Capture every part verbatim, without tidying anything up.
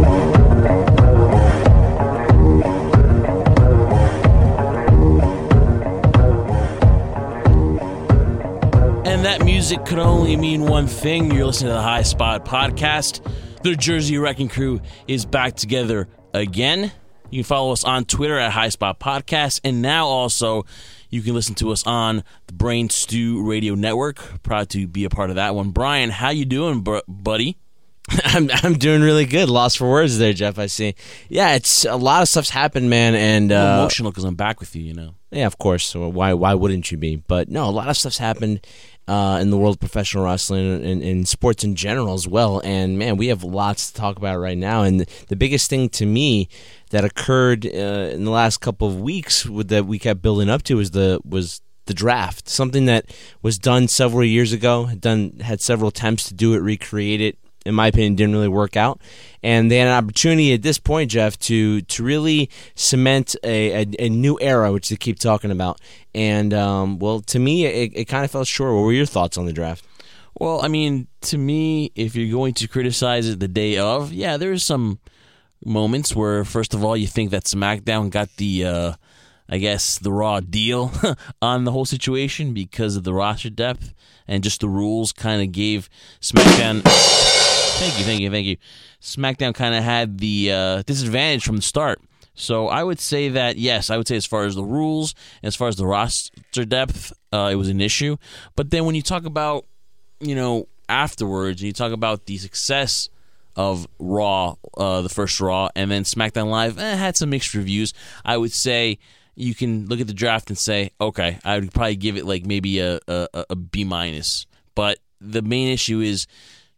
That music could only mean one thing. You're listening to the High Spot Podcast. The Jersey Wrecking Crew is back together again. You can follow us on Twitter at High Spot Podcast, and now also you can listen to us on the Brain Stew Radio Network. Proud to be a part of that one. Brian, how you doing, br- buddy? I'm I'm doing really good. Lost for words there, Jeff. I see. Yeah, it's a lot of stuff's happened, man, and uh, I'm emotional because I'm back with you. You know. Yeah, of course. So why why wouldn't you be? But no, a lot of stuff's happened. Uh, in the world of professional wrestling and in sports in general as well. And, man, we have lots to talk about right now. And the, the biggest thing to me that occurred uh, in the last couple of weeks with, that we kept building up to was the was the draft, something that was done several years ago, had, done, had several attempts to do it, recreate it. In my opinion, didn't really work out. And they had an opportunity at this point, Jeff, to to really cement a, a, a new era, which they keep talking about. And, um, well, to me, it, it kind of fell short. What were your thoughts on the draft? Well, I mean, to me, if you're going to criticize it the day of, yeah, there's some moments where, first of all, you think that SmackDown got the, uh, I guess, the raw deal on the whole situation because of the roster depth and just the rules kind of gave SmackDown... Thank you, thank you, thank you. SmackDown kind of had the uh, disadvantage from the start. So I would say that, yes, I would say as far as the rules, as far as the roster depth, uh, it was an issue. But then when you talk about, you know, afterwards, and you talk about the success of Raw, uh, the first Raw, and then SmackDown Live, eh, had some mixed reviews. I would say you can look at the draft and say, okay, I would probably give it like maybe a, a, a B minus. But the main issue is,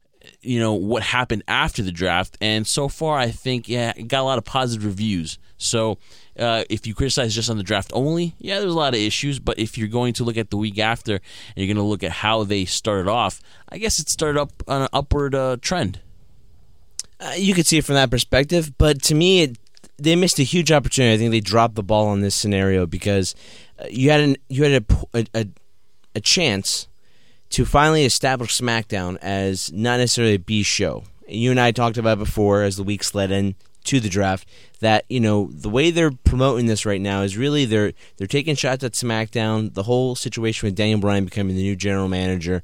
you know, what happened after the draft, and so far I think, yeah, it got a lot of positive reviews. So uh, if you criticize just on the draft only, yeah, there's a lot of issues, but if you're going to look at the week after and you're going to look at how they started off, I guess it started up on an upward uh, trend. Uh, you could see it from that perspective, but to me, it, they missed a huge opportunity. I think they dropped the ball on this scenario because uh, you had an, you had a, a, a chance to finally establish SmackDown as not necessarily a B show. You and I talked about before as the weeks led in to the draft that, you know, the way they're promoting this right now is really they're they're taking shots at SmackDown, the whole situation with Daniel Bryan becoming the new general manager,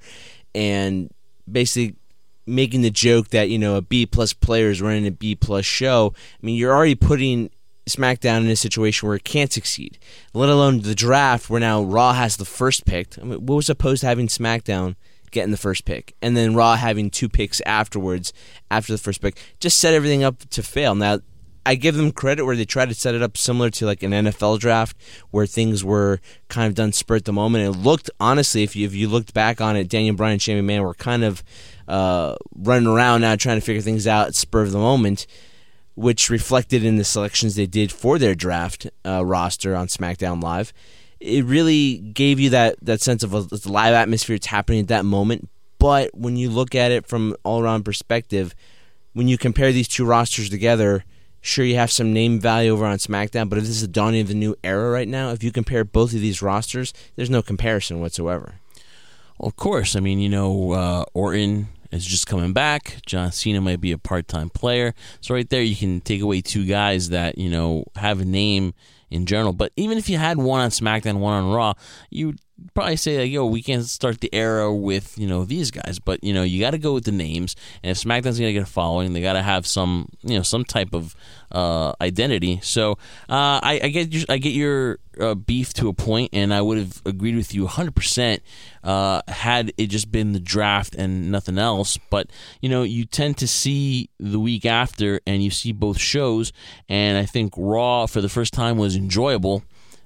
and basically making the joke that, you know, a B-plus player is running a B-plus show. I mean, you're already putting SmackDown in a situation where it can't succeed, let alone the draft where now Raw has the first pick. I mean, what was opposed to having SmackDown getting the first pick and then Raw having two picks afterwards after the first pick? Just set everything up to fail. Now, I give them credit where they tried to set it up similar to like an N F L draft where things were kind of done spur at the moment. It looked, honestly, if you if you looked back on it, Daniel Bryan and Shane McMahon were kind of uh, running around now trying to figure things out at spur of the moment, which reflected in the selections they did for their draft uh, roster on SmackDown Live. It really gave you that, that sense of a, a live atmosphere. It's happening at that moment. But when you look at it from all-around perspective, when you compare these two rosters together, sure, you have some name value over on SmackDown, but if this is the dawning of the new era right now, if you compare both of these rosters, there's no comparison whatsoever. Well, of course. I mean, you know, uh, Orton is just coming back. John Cena might be a part-time player. So right there you can take away two guys that, you know, have a name in general. But even if you had one on SmackDown, one on Raw, you'd probably say, like, yo, we can't start the era with, you know, these guys. But, you know, you got to go with the names. And if SmackDown's going to get a following, they got to have some, you know, some type of uh, identity. So uh, I, I get your, I get your uh, beef to a point, and I would have agreed with you one hundred percent uh, had it just been the draft and nothing else. But, you know, you tend to see the week after, and you see both shows, and I think Raw for the first time was enjoyable.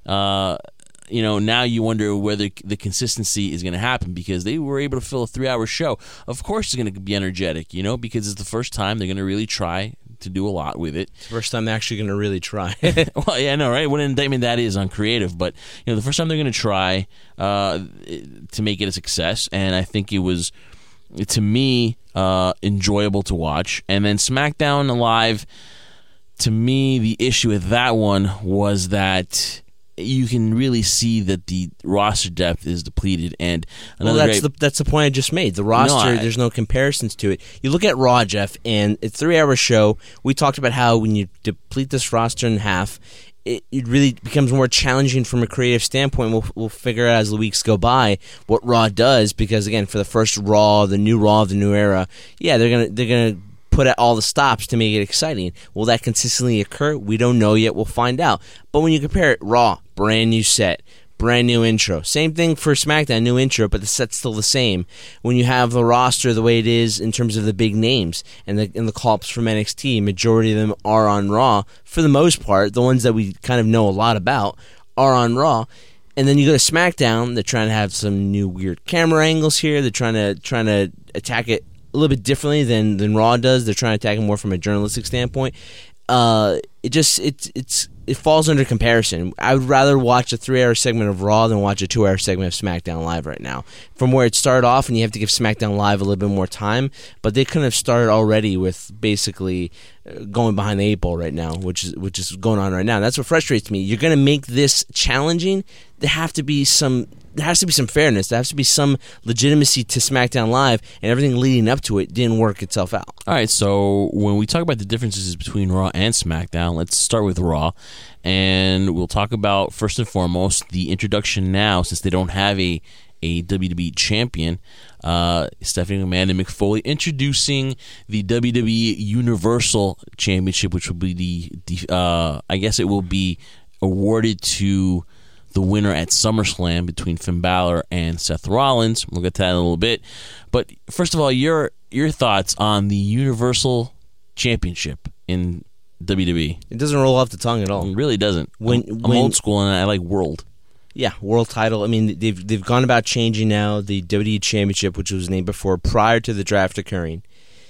Uh You know, now you wonder whether the consistency is going to happen because they were able to fill a three-hour show. Of course it's going to be energetic, you know, because it's the first time they're going to really try to do a lot with it. It's the first time they're actually going to really try. Well, yeah, I know, right? What an indictment that is on creative. But, you know, the first time they're going to try uh, to make it a success, and I think it was, to me, uh, enjoyable to watch. And then SmackDown Live, to me, the issue with that one was that you can really see that the roster depth is depleted. And well, another that's great, the that's the point I just made. The roster, No, I- there's no comparisons to it. You look at Raw, Jeff, and it's a three-hour show. We talked about how when you deplete this roster in half, it, it really becomes more challenging from a creative standpoint. We'll we'll figure out as the weeks go by what Raw does, because again, for the first Raw, the new Raw of the new era, yeah, they're gonna they're gonna put out all the stops to make it exciting. Will that consistently occur? We don't know yet. We'll find out. But when you compare it, Raw, brand new set, brand new intro. Same thing for SmackDown, new intro, but the set's still the same. When you have the roster the way it is in terms of the big names and the and the call-ups from N X T, majority of them are on Raw. For the most part, the ones that we kind of know a lot about are on Raw. And then you go to SmackDown, they're trying to have some new weird camera angles here. They're trying to trying to attack it a little bit differently than, than Raw does. They're trying to attack it more from a journalistic standpoint. Uh, it just it it's it falls under comparison. I would rather watch a three-hour segment of Raw than watch a two-hour segment of SmackDown Live right now. From where it started off, and you have to give SmackDown Live a little bit more time, but they couldn't have started already with basically going behind the eight ball right now, which is which is going on right now. That's what frustrates me. You're going to make this challenging. There have to be some. There has to be some fairness. There has to be some legitimacy to SmackDown Live, and everything leading up to it didn't work itself out. All right, so when we talk about the differences between Raw and SmackDown, let's start with Raw, and we'll talk about, first and foremost, the introduction now, since they don't have a, a W W E champion, uh, Stephanie McMahon and Mick Foley introducing the W W E Universal Championship, which will be the, the uh, I guess it will be awarded to the winner at SummerSlam between Finn Balor and Seth Rollins. We'll get to that in a little bit. But first of all, your your thoughts on the Universal Championship in W W E. It doesn't roll off the tongue at all. It really doesn't. When, I'm, I'm when, old school and I like world. Yeah, world title. I mean, they've they've gone about changing now the W W E Championship, which was named before prior to the draft occurring,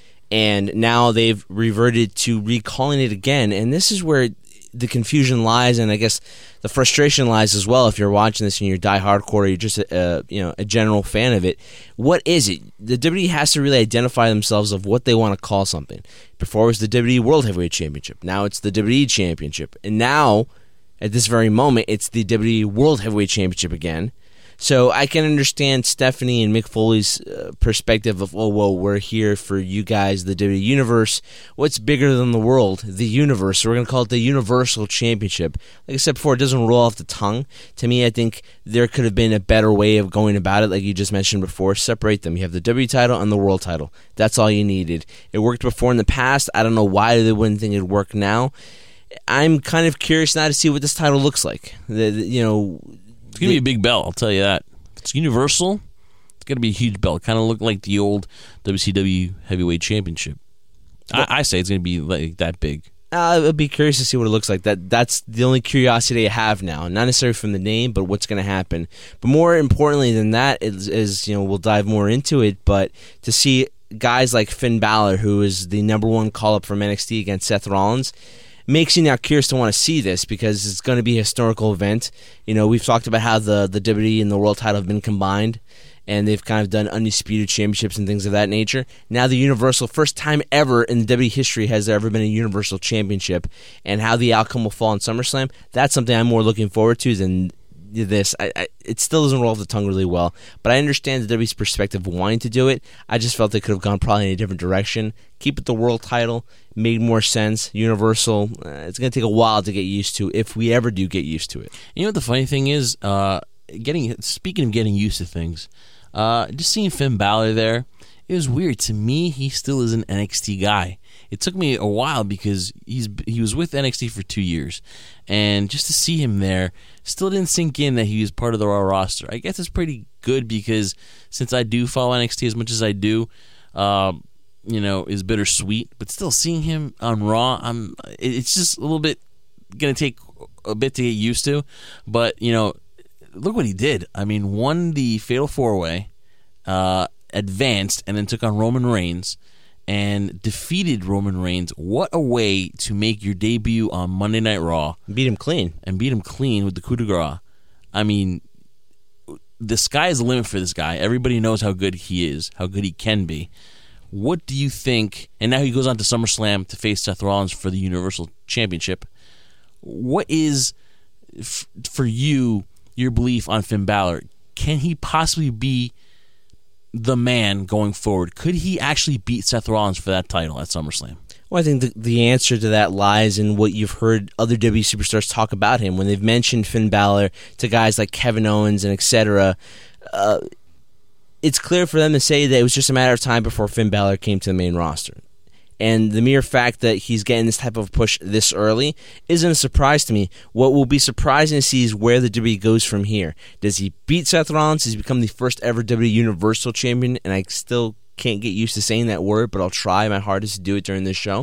and now they've reverted to recalling it again. And this is where the confusion lies, and I guess the frustration lies as well. If you're watching this and you're die hardcore, or you're just a, a you know a general fan of it, what is it? The W W E has to really identify themselves of what they want to call something. Before it was the W W E World Heavyweight Championship. Now it's the W W E Championship, and now at this very moment, it's the W W E World Heavyweight Championship again. So I can understand Stephanie and Mick Foley's uh, perspective of, oh, well, we're here for you guys, the W W E Universe. What's bigger than the world? The universe. So we're going to call it the Universal Championship. Like I said before, it doesn't roll off the tongue. To me, I think there could have been a better way of going about it, like you just mentioned before. Separate them. You have the W W E title and the world title. That's all you needed. It worked before in the past. I don't know why they wouldn't think it'd work now. I'm kind of curious now to see what this title looks like. The, the, you know... It's going to be a big belt, I'll tell you that. If it's Universal, it's going to be a huge belt. Kind of look like the old W C W Heavyweight Championship. I, I say it's going to be like that big. Uh, I'd be curious to see what it looks like. That That's the only curiosity I have now. Not necessarily from the name, but what's going to happen. But more importantly than that is, is, you know, we'll dive more into it, but to see guys like Finn Balor, who is the number one call-up from N X T against Seth Rollins, makes you now curious to want to see this, because it's going to be a historical event. You know, we've talked about how the, the W W E and the world title have been combined, and they've kind of done undisputed championships and things of that nature. Now the Universal, first time ever in W W E history has there ever been a Universal Championship, and how the outcome will fall in SummerSlam, that's something I'm more looking forward to than this. I, I, it still doesn't roll off the tongue really well, but I understand the W W E's perspective of wanting to do it. I just felt they could have gone probably in a different direction. Keep it the world title, made more sense. Universal, uh, it's going to take a while to get used to, if we ever do get used to it. You know what the funny thing is? Uh, getting speaking of getting used to things, uh, just seeing Finn Balor there, it was weird. To me, he still is an N X T guy. It took me a while because he's he was with N X T for two years, and just to see him there still didn't sink in that he was part of the Raw roster. I guess it's pretty good because since I do follow N X T as much as I do, um, you know, is bittersweet. But still, seeing him on Raw, I'm it's just a little bit gonna take a bit to get used to. But you know, look what he did. I mean, won the Fatal Four Way, uh, advanced, and then took on Roman Reigns and defeated Roman Reigns. What a way to make your debut on Monday Night Raw. Beat him clean. And beat him clean with the coup de grace. I mean, the sky is the limit for this guy. Everybody knows how good he is, how good he can be. What do you think? And now he goes on to SummerSlam to face Seth Rollins for the Universal Championship. What is f- for you, your belief on Finn Balor, can he possibly be the man going forward? Could he actually beat Seth Rollins for that title at SummerSlam? Well, I think the, the answer to that lies in what you've heard other W W E superstars talk about him. When they've mentioned Finn Balor to guys like Kevin Owens and et cetera, uh, it's clear for them to say that it was just a matter of time before Finn Balor came to the main roster. And the mere fact that he's getting this type of push this early isn't a surprise to me. What will be surprising to see is where the W W E goes from here. Does he beat Seth Rollins? Does he become the first ever W W E Universal Champion? And I still can't get used to saying that word, but I'll try my hardest to do it during this show.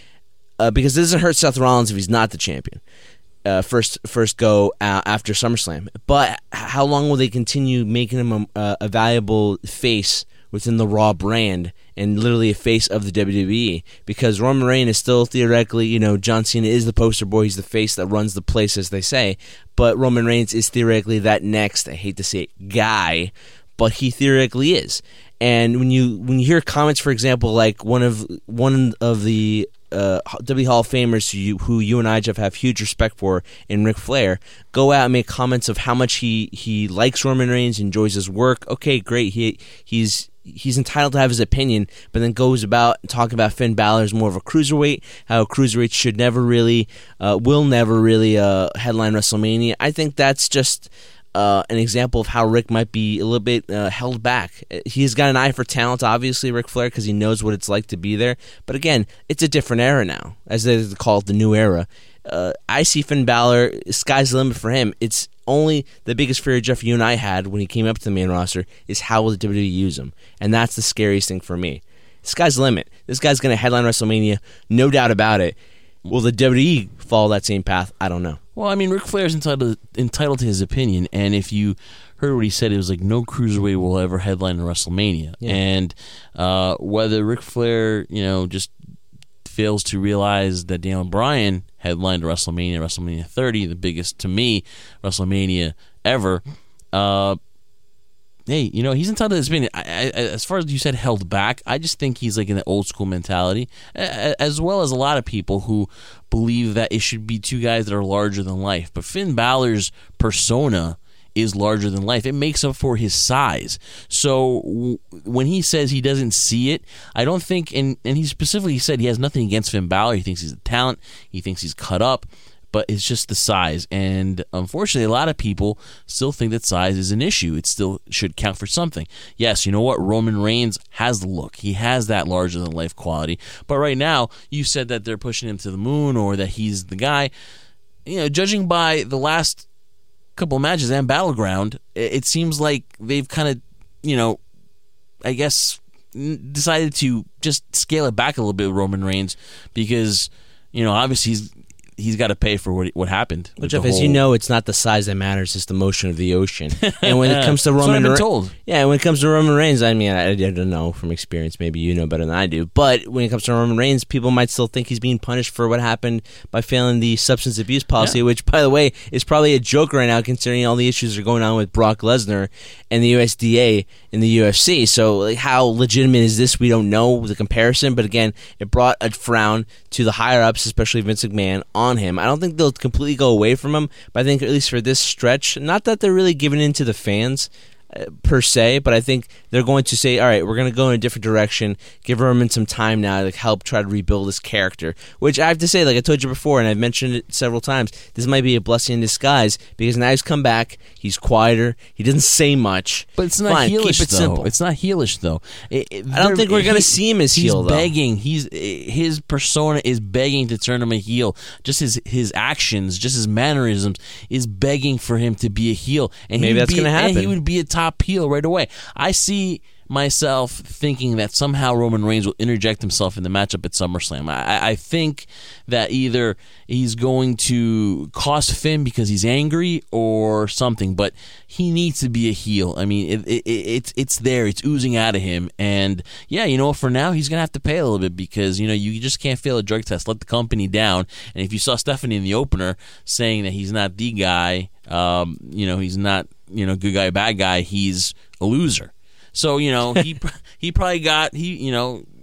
Uh, because it doesn't hurt Seth Rollins if he's not the champion. Uh, first first go uh, after SummerSlam. But how long will they continue making him a, a valuable face within the Raw brand and literally a face of the W W E? Because Roman Reigns is still theoretically, you know, John Cena is the poster boy, he's the face that runs the place, as they say, but Roman Reigns is theoretically that next, I hate to say it, guy, but he theoretically is. And when you when you hear comments, for example, like one of one of the uh, W W E Hall of Famers who you, who you and I, Jeff, have huge respect for, in Ric Flair, go out and make comments of how much he, he likes Roman Reigns, enjoys his work. Okay, great, he he's he's entitled to have his opinion, but then goes about talking about Finn Balor as more of a cruiserweight, how cruiserweights should never really, uh, will never really uh, headline WrestleMania. I think that's just Uh, an example of how Rick might be a little bit uh, held back. He's got an eye for talent, obviously, Ric Flair, because he knows what it's like to be there. But again, it's a different era now, as they call it, the new era. Uh, I see Finn Balor, sky's the limit for him. It's only the biggest fear Jeff, you and I had when he came up to the main roster is how will the W W E use him? And that's the scariest thing for me. Sky's the limit. This guy's going to headline WrestleMania, no doubt about it. Will the W W E follow that same path? I don't know. Well, I mean, Ric Flair's entitled entitled to his opinion, and if you heard what he said, it was like no cruiserweight will ever headline a WrestleMania. Yeah. And uh, whether Ric Flair, you know, just fails to realize that Daniel Bryan headlined WrestleMania, WrestleMania thirty, the biggest, to me, WrestleMania ever, uh, hey, you know, he's entitled to his opinion. I, I, as far as you said, held back, I just think he's like in the old school mentality, as well as a lot of people who believe that it should be two guys that are larger than life. But Finn Balor's persona is larger than life. It makes up for his size. So w- when he says he doesn't see it, I don't think, and, and he specifically said he has nothing against Finn Balor. He thinks he's a talent. He thinks he's cut up. But it's just the size. And unfortunately, a lot of people still think that size is an issue. It still should count for something. Yes, you know what? Roman Reigns has the look. He has that larger-than-life quality. But right now, you said that they're pushing him to the moon or that he's the guy. You know, judging by the last couple of matches and Battleground, it seems like they've kind of, you know, I guess, decided to just scale it back a little bit with Roman Reigns because, you know, obviously he's he's got to pay for what what happened. But Jeff, whole... as you know, it's not the size that matters; it's the motion of the ocean. And when it comes to Roman, That's what I've been told. yeah, when it comes to Roman Reigns, I mean, I, I don't know from experience. Maybe you know better than I do. But when it comes to Roman Reigns, people might still think he's being punished for what happened by failing the substance abuse policy, yeah. which, by the way, is probably a joke right now, considering all the issues that are going on with Brock Lesnar and the U S D A and the U F C. So, like, how legitimate is this? We don't know the comparison. But again, it brought a frown to the higher ups, especially Vince McMahon, on him. I don't think they'll completely go away from him, but I think at least for this stretch, not that they're really giving in to the fans uh, per se, but I think they're going to say, all right, we're going to go in a different direction, give Roman some time now to help try to rebuild his character, which I have to say, like I told you before, and I've mentioned it several times, this might be a blessing in disguise, because now he's come back, he's quieter, he doesn't say much. But it's not Fine, heelish, keep it though. simple. It's not heelish, though. It, it, I don't think we're going to see him as he's heel, though. He's begging. He's, his persona is begging to turn him a heel. Just his his actions, just his mannerisms is begging for him to be a heel. And Maybe that's going to happen. And he would be a top heel right away. I see myself thinking that somehow Roman Reigns will interject himself in the matchup at SummerSlam. I, I think that either he's going to cost Finn because he's angry or something, but he needs to be a heel. I mean, it, it, it's it's there. It's oozing out of him. And, yeah, you know, for now, he's going to have to pay a little bit because, you know, you just can't fail a drug test. Let the company down. And if you saw Stephanie in the opener saying that he's not the guy, um, you know, he's not, you know, good guy, bad guy, he's a loser. So, you know, he he probably got, he you know,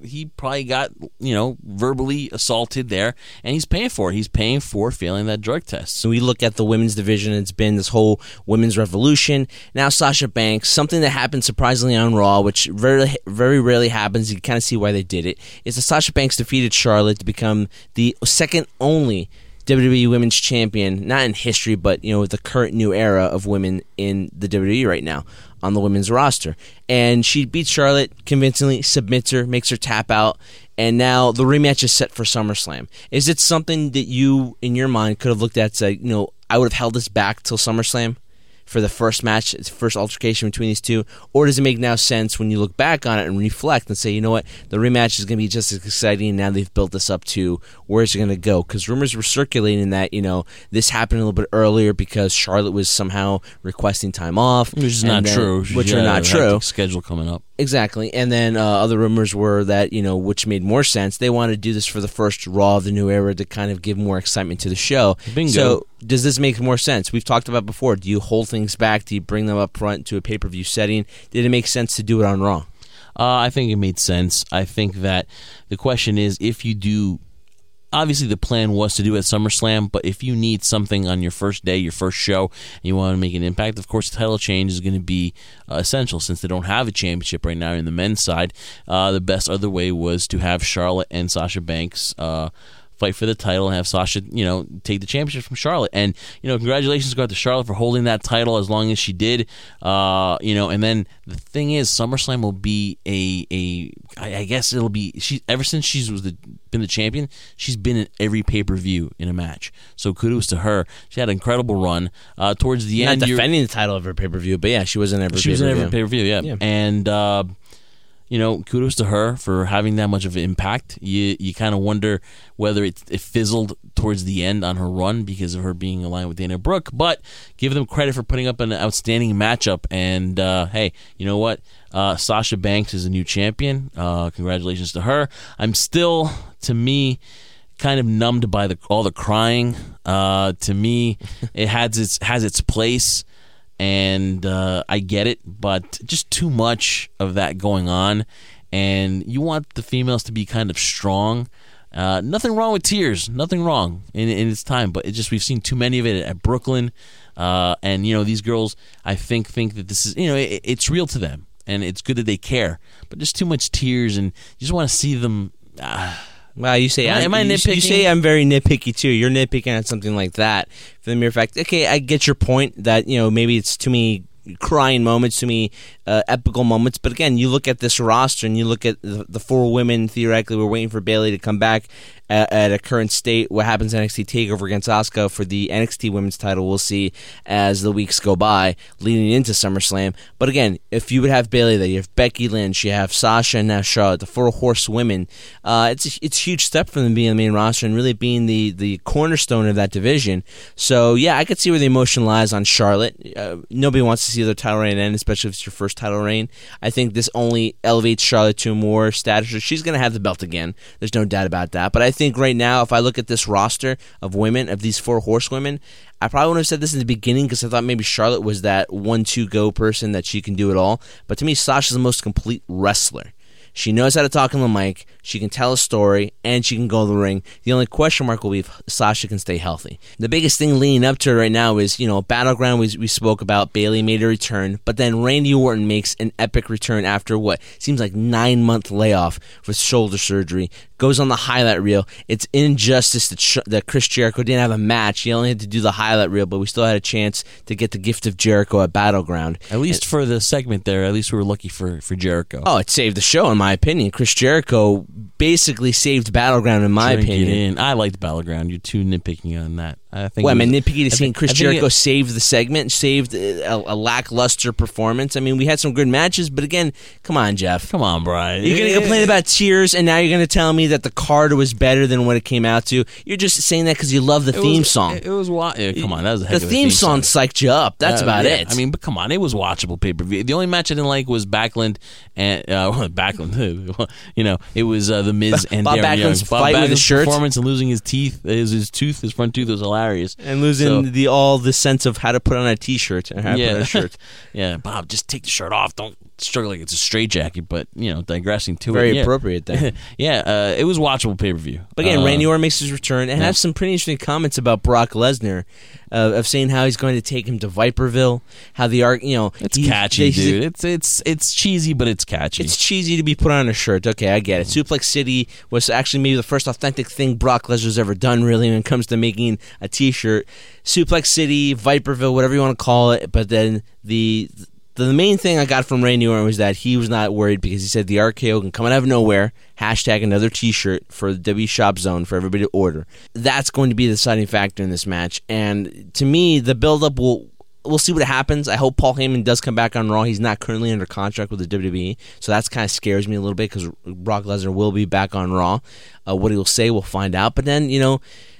he probably got, you know, verbally assaulted there, and he's paying for it. He's paying for failing that drug test. So we look at the women's division, it's been this whole women's revolution. Now Sasha Banks, something that happened surprisingly on Raw, which very very rarely happens, you kind of see why they did it, is that Sasha Banks defeated Charlotte to become the second only W W E Women's Champion, not in history, but, you know, the current new era of women in the W W E right now on the women's roster. And she beats Charlotte convincingly, submits her, makes her tap out, and now the rematch is set for SummerSlam. Is it something that you, in your mind, could have looked at and said, you know, I would have held this back till SummerSlam for the first match, first altercation between these two? Or does it make now sense when you look back on it and reflect and say, you know what, the rematch is going to be just as exciting, and now they've built this up to where's it going to go? Because rumors were circulating that, you know, this happened a little bit earlier because Charlotte was somehow requesting time off. Which is not then, true. Which yeah, are not true. Schedule coming up. Exactly. And then uh, other rumors were that, you know, which made more sense, they wanted to do this for the first Raw of the new era to kind of give more excitement to the show. Bingo. So does this make more sense? We've talked about before. Do you hold things back? Do you bring them up front to a pay-per-view setting? Did it make sense to do it on Raw? Uh, I think it made sense. I think that the question is, if you do, obviously the plan was to do it at SummerSlam, but if you need something on your first day, your first show, and you want to make an impact, of course the title change is going to be uh, essential since they don't have a championship right now in the men's side. Uh, the best other way was to have Charlotte and Sasha Banks uh, fight for the title and have Sasha, you know, take the championship from Charlotte. And, you know, congratulations go out to Charlotte for holding that title as long as she did. Uh, you know, and then the thing is, SummerSlam will be a a I, I guess it'll be she ever since she's was the, been the champion, she's been in every pay per view in a match. So kudos to her. She had an incredible run. Uh, towards the Not end, defending the title of her pay per view, but yeah, she was in every. She was in every pay per view. Yeah, yeah. and. Uh, You know, kudos to her for having that much of an impact. You you kind of wonder whether it, it fizzled towards the end on her run because of her being aligned with Dana Brooke, but give them credit for putting up an outstanding matchup. And, uh, hey, you know what? Uh, Sasha Banks is a new champion. Uh, congratulations to her. I'm still, to me, kind of numbed by the all the crying. Uh, to me, it has its has its place. And uh, I get it, but just too much of that going on. And you want the females to be kind of strong. Uh, nothing wrong with tears, nothing wrong in, in its time, but it just we've seen too many of it at Brooklyn. Uh, and you know, these girls, I think think that this is, you know, it, it's real to them, and it's good that they care. But just too much tears, and you just want to see them. Uh, Wow, you say am I, am I you, nitpicking? You say I'm very nitpicky too. You're nitpicking at something like that for the mere fact. Okay, I get your point that, you know, maybe it's too many crying moments, too many uh, epical moments. But again, you look at this roster and you look at the, the four women. Theoretically, we're waiting for Bayley to come back at, at a current state. What happens in N X T TakeOver against Asuka for the N X T Women's title, we'll see as the weeks go by, leading into SummerSlam. But again, if you would have Bayley there, you have Becky Lynch, you have Sasha and now Charlotte, the four horsewomen. Uh, it's a, it's a huge step for them being on the main roster and really being the, the cornerstone of that division. So yeah, I could see where the emotion lies on Charlotte. Uh, nobody wants to see their title reign end, especially if it's your first title reign. I think this only elevates Charlotte to more status. She's going to have the belt again. There's no doubt about that. But I think right now, if I look at this roster of women, of these four horsewomen, I probably wouldn't have said this in the beginning because I thought maybe Charlotte was that one two go person that she can do it all. But to me, Sasha's the most complete wrestler. She knows how to talk on the mic, she can tell a story, and she can go to the ring. The only question mark will be if Sasha can stay healthy. The biggest thing leading up to her right now is, you know, Battleground, we, we spoke about, Bayley made a return, but then Randy Orton makes an epic return after what seems like nine-month layoff with shoulder surgery, goes on the highlight reel. It's injustice that, Sh- that Chris Jericho didn't have a match. He only had to do the highlight reel, but we still had a chance to get the gift of Jericho at Battleground. At least and, for the segment there, at least we were lucky for, for Jericho. Oh, it saved the show, in my opinion. Chris Jericho basically saved Battleground, in my Drink opinion. It in. I liked Battleground. You're too nitpicking on that. I think. Well, I was, mean, nitpicky to seeing Chris Jericho it, save the segment, saved a, a lackluster performance. I mean, we had some good matches, but again, come on, Jeff. Come on, Brian. You're going to complain about tears, and now you're going to tell me that the card was better than what it came out to. You're just saying that because you love the it theme was, song. It, it was yeah, come on, that was a heck the of a theme, theme song. song Psyched you up. That's uh, about yeah. it. I mean, but come on, it was watchable pay per view. The only match I didn't like was Backlund and uh, Backlund. You know, it was uh, the Miz and Bob Darren Young. Backlund's Bob fight Backlund's with his shirt, performance and losing his teeth, his, his tooth, his front tooth was hilarious, and losing so, the all the sense of how to put on a t-shirt and how to yeah. put on a shirt. Yeah, Bob, just take the shirt off. Don't struggle like it's a straitjacket, but you know, digressing to Very it, yeah. appropriate there. yeah, uh, it was watchable pay per view. But again, uh, Randy Orton makes his return and yeah. has some pretty interesting comments about Brock Lesnar, uh, of saying how he's going to take him to Viperville, how the arc, you know, It's he- catchy, they- dude. It's it's it's cheesy, but it's catchy. It's cheesy to be put on a shirt. Okay, I get it. Suplex City was actually maybe the first authentic thing Brock Lesnar's ever done, really, when it comes to making a T-shirt. Suplex City, Viperville, whatever you want to call it. But then the the main thing I got from Randy Orton was that he was not worried because he said the R K O can come out of nowhere. Hashtag another T-shirt for the W Shop Zone for everybody to order. That's going to be the deciding factor in this match. And to me, the build-up will. We'll see what happens. I hope Paul Heyman does come back on Raw. He's not currently under contract with the W W E, so that's kind of scares me a little bit because Brock Lesnar will be back on Raw. Uh, what he will say, we'll find out. But then, you know,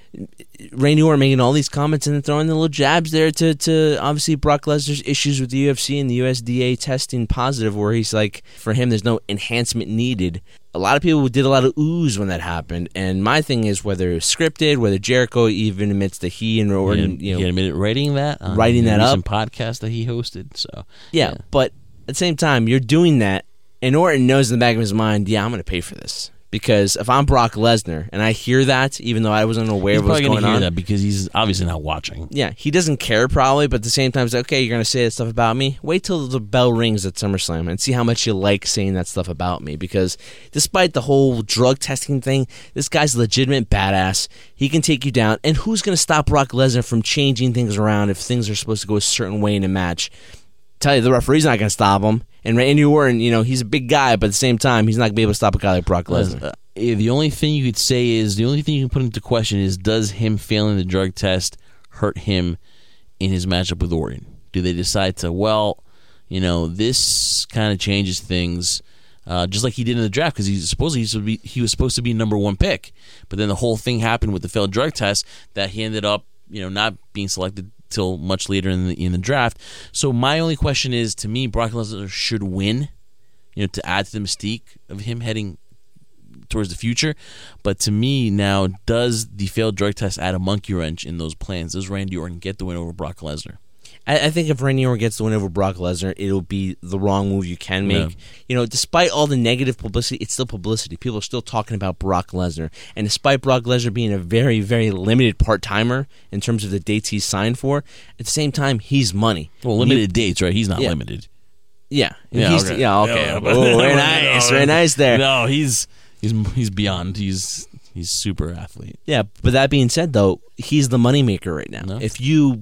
Randy Orton making all these comments and then throwing the little jabs there to, to obviously Brock Lesnar's issues with the U F C and the U S D A testing positive, where he's like, for him, there's no enhancement needed. A lot of people did a lot of oohs when that happened, and my thing is whether it was scripted, whether Jericho even admits that he and Orton, he, you know, he admitted writing that, on writing the that up, recent podcast that he hosted. So yeah, yeah. but at the same time, you're doing that, and Orton knows in the back of his mind, yeah, I'm going to pay for this. Because if I'm Brock Lesnar and I hear that, even though I wasn't aware he's of what's probably going gonna hear on, that because he's obviously not watching. yeah, he doesn't care probably, but at the same time, it's like, okay, you're going to say that stuff about me? Wait till the bell rings at SummerSlam and see how much you like saying that stuff about me. Because despite the whole drug testing thing, this guy's a legitimate badass. He can take you down. And who's going to stop Brock Lesnar from changing things around if things are supposed to go a certain way in a match? Tell you, the referee's not going to stop him. And Randy Orton, you know, he's a big guy, but at the same time, he's not going to be able to stop a guy like Brock Lesnar. Uh, the only thing you could say is, the only thing you can put into question is, does him failing the drug test hurt him in his matchup with Orton? Do they decide to, well, you know, this kind of changes things, uh, just like he did in the draft, because he's supposedly he was, supposed to be, he was supposed to be number one pick, but then the whole thing happened with the failed drug test that he ended up, you know, not being selected till much later in the in the draft. So my only question is, to me, Brock Lesnar should win, you know, to add to the mystique of him heading towards the future. But to me now, does the failed drug test add a monkey wrench in those plans? Does Randy Orton get the win over Brock Lesnar? I, I think if Randy Orton gets the win over Brock Lesnar, it'll be the wrong move you can make. Yeah. You know, despite all the negative publicity, it's still publicity. People are still talking about Brock Lesnar. And despite Brock Lesnar being a very, very limited part-timer in terms of the dates he's signed for, at the same time, he's money. Well, limited dates, right? He's not Yeah. limited. Yeah. Yeah, He's, okay. yeah, okay. Yeah, Oh, very nice. Very nice there. No, he's he's he's beyond. He's he's super athlete. Yeah, but that being said, though, he's the moneymaker right now. No. If you